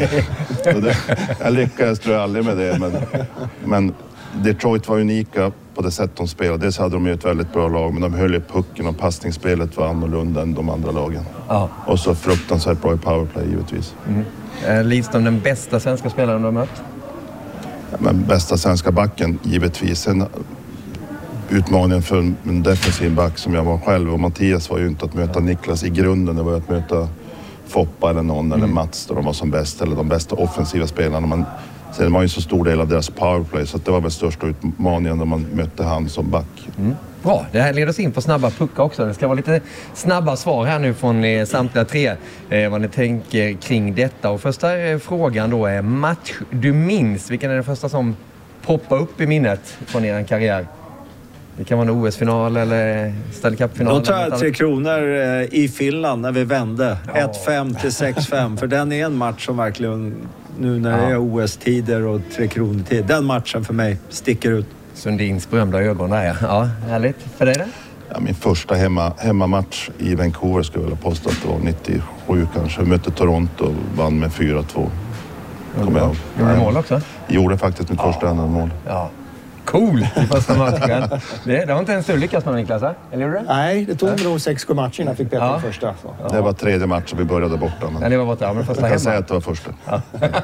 Jag lyckades tror jag aldrig med det, men Detroit var unika på det sätt de spelade. Dels hade de ju ett väldigt bra lag, men de höll i pucken och passningsspelet var annorlunda än de andra lagen. Ja. Och så fruktansvärt bra i powerplay givetvis. Lidström, den bästa svenska spelaren du har mött? Ja, men bästa svenska backen givetvis. En utmaningen för en defensiv back som jag var själv, och Mattias var ju inte att möta Niklas i grunden, det var att möta Foppa eller någon eller Mats då de var som bäst, eller de bästa offensiva spelarna. Sen var ju en så stor del av deras powerplay, så att det var väl största utmaningen när man mötte han som back. Bra, det här leder oss in på snabba puckar också. Det ska vara lite snabba svar här nu från samtliga tre. Vad ni tänker kring detta. Och första frågan då är match du minns. Vilken är den första som poppar upp i minnet från er karriär? Det kan vara en OS-final eller Stanley Cup-final. Då tar jag 3 Kronor i Finland när vi vände. 1-5 till 6-5. För den är en match som verkligen, nu när det är OS-tider och 3 Kronor-tid, den matchen för mig sticker ut. Sundins berömda ögon där, ja. Härligt. För dig då? Ja, min första hemmamatch i Vancouver skulle jag vilja påstå att det var 97 kanske. Vi mötte Toronto och vann med 4-2. Kommer jag ihåg. Gjorde du mål också? Gjorde faktiskt mitt första mål. Ja. Cool i första matchen. Det har inte ens du lyckats med, Niklas, eller gjorde du? Nej, det tog nog 6-7 matcher innan jag fick bättre den första. Så. Ja. Det var 3:e matchen vi började borta. Men... Ja, det var borta. Men första jag kan säga att det var första. Ja.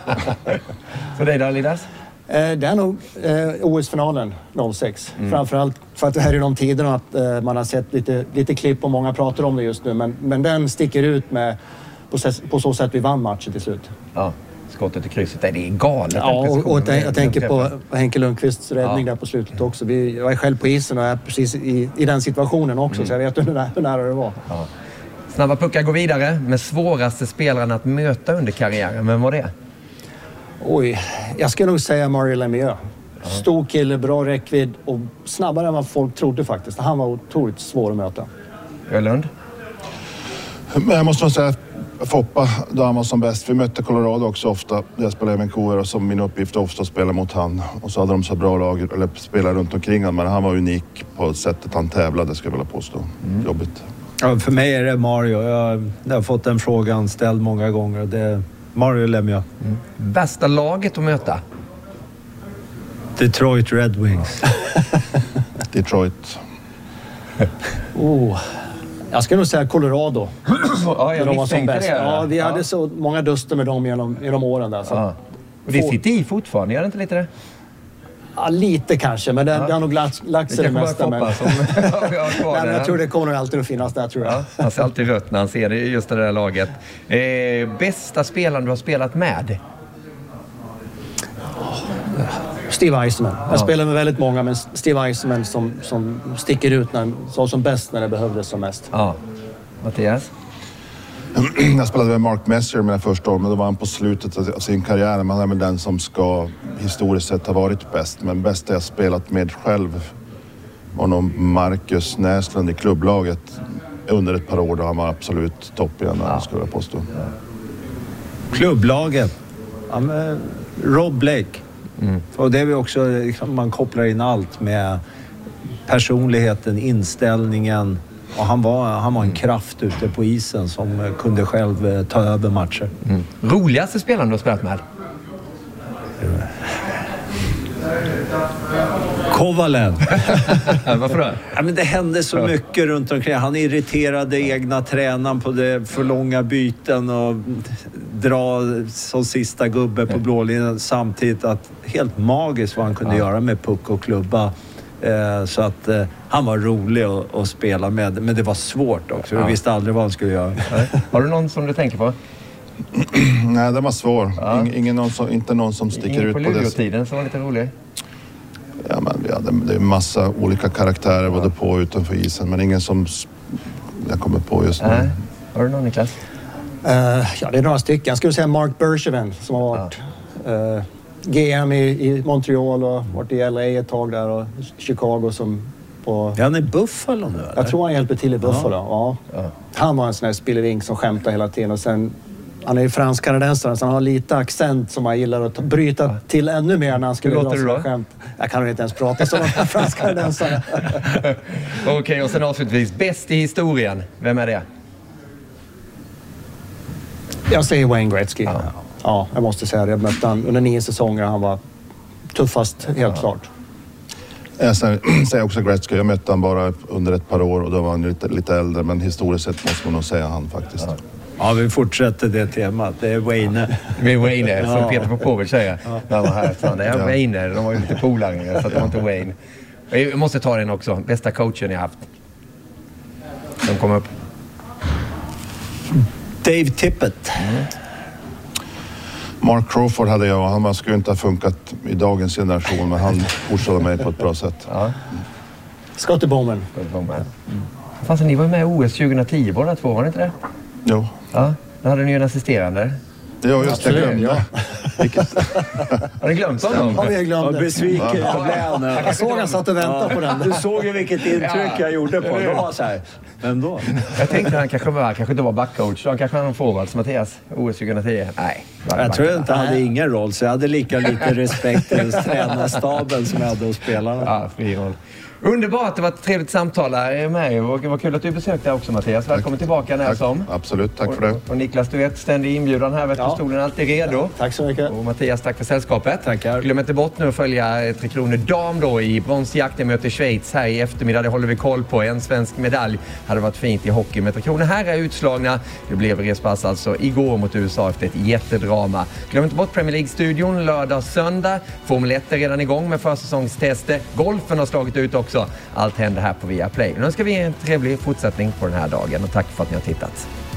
För dig då, Lidas? Det är nog OS-finalen 06. Framförallt för att det här är de tiderna att man har sett lite klipp och många pratar om det just nu. Men den sticker ut med på så sätt vi vann matchen till slut. Ja, skottet i krysset. Det är galet. Ja, och jag tänker på Henke Lundqvists räddning där på slutet också. Jag är själv på isen och är precis i den situationen också. Så jag vet hur nära det var. Ja. Snabba puckar går vidare med svåraste spelaren att möta under karriären. Vem var det? Oj, jag ska nog säga Mario Lemieux. Stor kille, bra räckvidd och snabbare än vad folk trodde faktiskt. Han var otroligt svår att möta. Ölund? Men jag måste nog säga Foppa, då han var som bäst. Vi mötte Colorado också ofta. Jag spelade i Vancouver och som min uppgift ofta att spela mot han. Och så hade de så bra lag, eller spelare runt omkring han. Men han var unik på sättet han tävlade, ska jag vilja påstå. Jobbigt. Ja, för mig är det Mario. Jag har fått den frågan ställd många gånger. Det är Mario Lemieux. Bästa laget att möta? Detroit Red Wings. Detroit. Jag ska nog säga Colorado. Ja, jag misstänkte det. Ja, vi hade så många duster med dem genom åren där. Så. Ja. Och det sitter i fortfarande, gör det inte lite det? Ja, lite kanske, men det har nog lagt sig det mesta. Men jag tror det kommer alltid att finnas där, tror jag. Ja, han ser alltid rött när han ser det, just det där laget. Bästa spelaren du har spelat med? Steve Eisenman. Jag spelar med väldigt många, men Steve Eisenman som sticker ut som bäst när det behövdes som mest. Ja. Mattias? Jag spelade med Mark Messier mina första år, men då var han på slutet av sin karriär. Man är väl den som ska historiskt sett ha varit bäst. Men bästa jag spelat med själv var nog Marcus Näslund i klubblaget under ett par år då han var absolut topp igen, skulle jag påstå. Klubblaget? Ja, med Rob Blake. Och det är vi också, man kopplar in allt med personligheten, inställningen. Och han var en kraft ute på isen som kunde själv ta över matcher. Roligaste spelaren du har spelat med? Kovalev. Varför då? Ja, men det hände så mycket runt omkring. Han irriterade egna tränaren på det för långa byten och dra som sista gubbe på blålinjen. Samtidigt att helt magiskt vad han kunde göra med puck och klubba. Så att han var rolig att spela med. Men det var svårt också. Jag visste aldrig vad han skulle göra. Har du någon som du tänker på? Nej, det var svår. Inte någon som sticker ut på det. Ingen på Luleå-tiden som var lite rolig? Ja, men det är en massa olika karaktärer både på och utanför isen. Men ingen som jag kommer på just nu. Har du någon, Niklas? Ja, det är några stycken. Jag skulle säga Mark Bergevin som har varit GM i Montreal och varit i LA ett tag där och Chicago som på... Han är Buffalo nu, eller? Jag tror han hjälper till i Buffalo, ja. Han var en sån här spelevink som skämtade hela tiden och sen Han är ju fransk-kanadensare så han har lite accent som man gillar att bryta till ännu mer när han ska dra sina skämt. Jag kan inte ens prata som en fransk-kanadensare. Okej, och sen avslutningsvis, bäst i historien. Vem är det? Jag säger Wayne Gretzky. Ja, jag måste säga det. Jag mötte han under 9 säsonger. Han var tuffast, helt klart. Jag säger också Gretzky. Jag mötte han bara under ett par år och då var han lite äldre. Men historiskt sett måste man nog säga han faktiskt. Ja, vi fortsätter det temat. Det är Wayne. Det är Wayne, som Peter Popovic säger. Det är Wayne. De var ju lite polare, så att det var inte Wayne. Jag måste ta den också. Bästa coachen jag haft. De kom upp. Dave Tippett. Mark Crawford hade jag. Han skulle inte ha funkat i dagens generation, men han pushade mig på ett bra sätt. Scottie Bowman. Fast ni var med i OS 2010 båda två, var det inte det? Jo. Ja, då hade ni ju en assisterande. Ja, just det. Har ni glömt honom? Har vi glömt det? Besviken jag blev. Jag såg han satt och väntade på den. Du såg ju vilket intryck jag gjorde på. Det var så här. Vem då? Jag tänkte han kanske inte var backcoach. Han kanske var någon forwards, Mattias. OS 2010. Nej. Jag tror inte han hade ingen roll, så jag hade lika lite respekt till tränarstaben som jag hade hos spelarna. Ja, fri roll. Underbart, det var ett trevligt samtal här med. Vad kul att du besökte också, Mattias. Välkommen tillbaka när som. Absolut, tack för det. Och Niklas, du vet, ständig inbjudan här. Stolen är alltid redo. Ja, tack så mycket. Och Mattias, tack för sällskapet. Tackar. Glöm inte bort nu att följa 3 Kronor dam då i bronsjakten möter Schweiz här i eftermiddag. Det håller vi koll på. En svensk medalj hade varit fint i hockey med 3 Kronor. Här är utslagna. Det blev respass alltså igår mot USA efter ett jättedrama. Glöm inte bort Premier League-studion lördag, söndag. Formel 1 är redan igång med försäsongstester. Golfen har slagit ut också. Allt händer här på Viaplay. Nu ska vi ge en trevlig fortsättning på den här dagen och tack för att ni har tittat.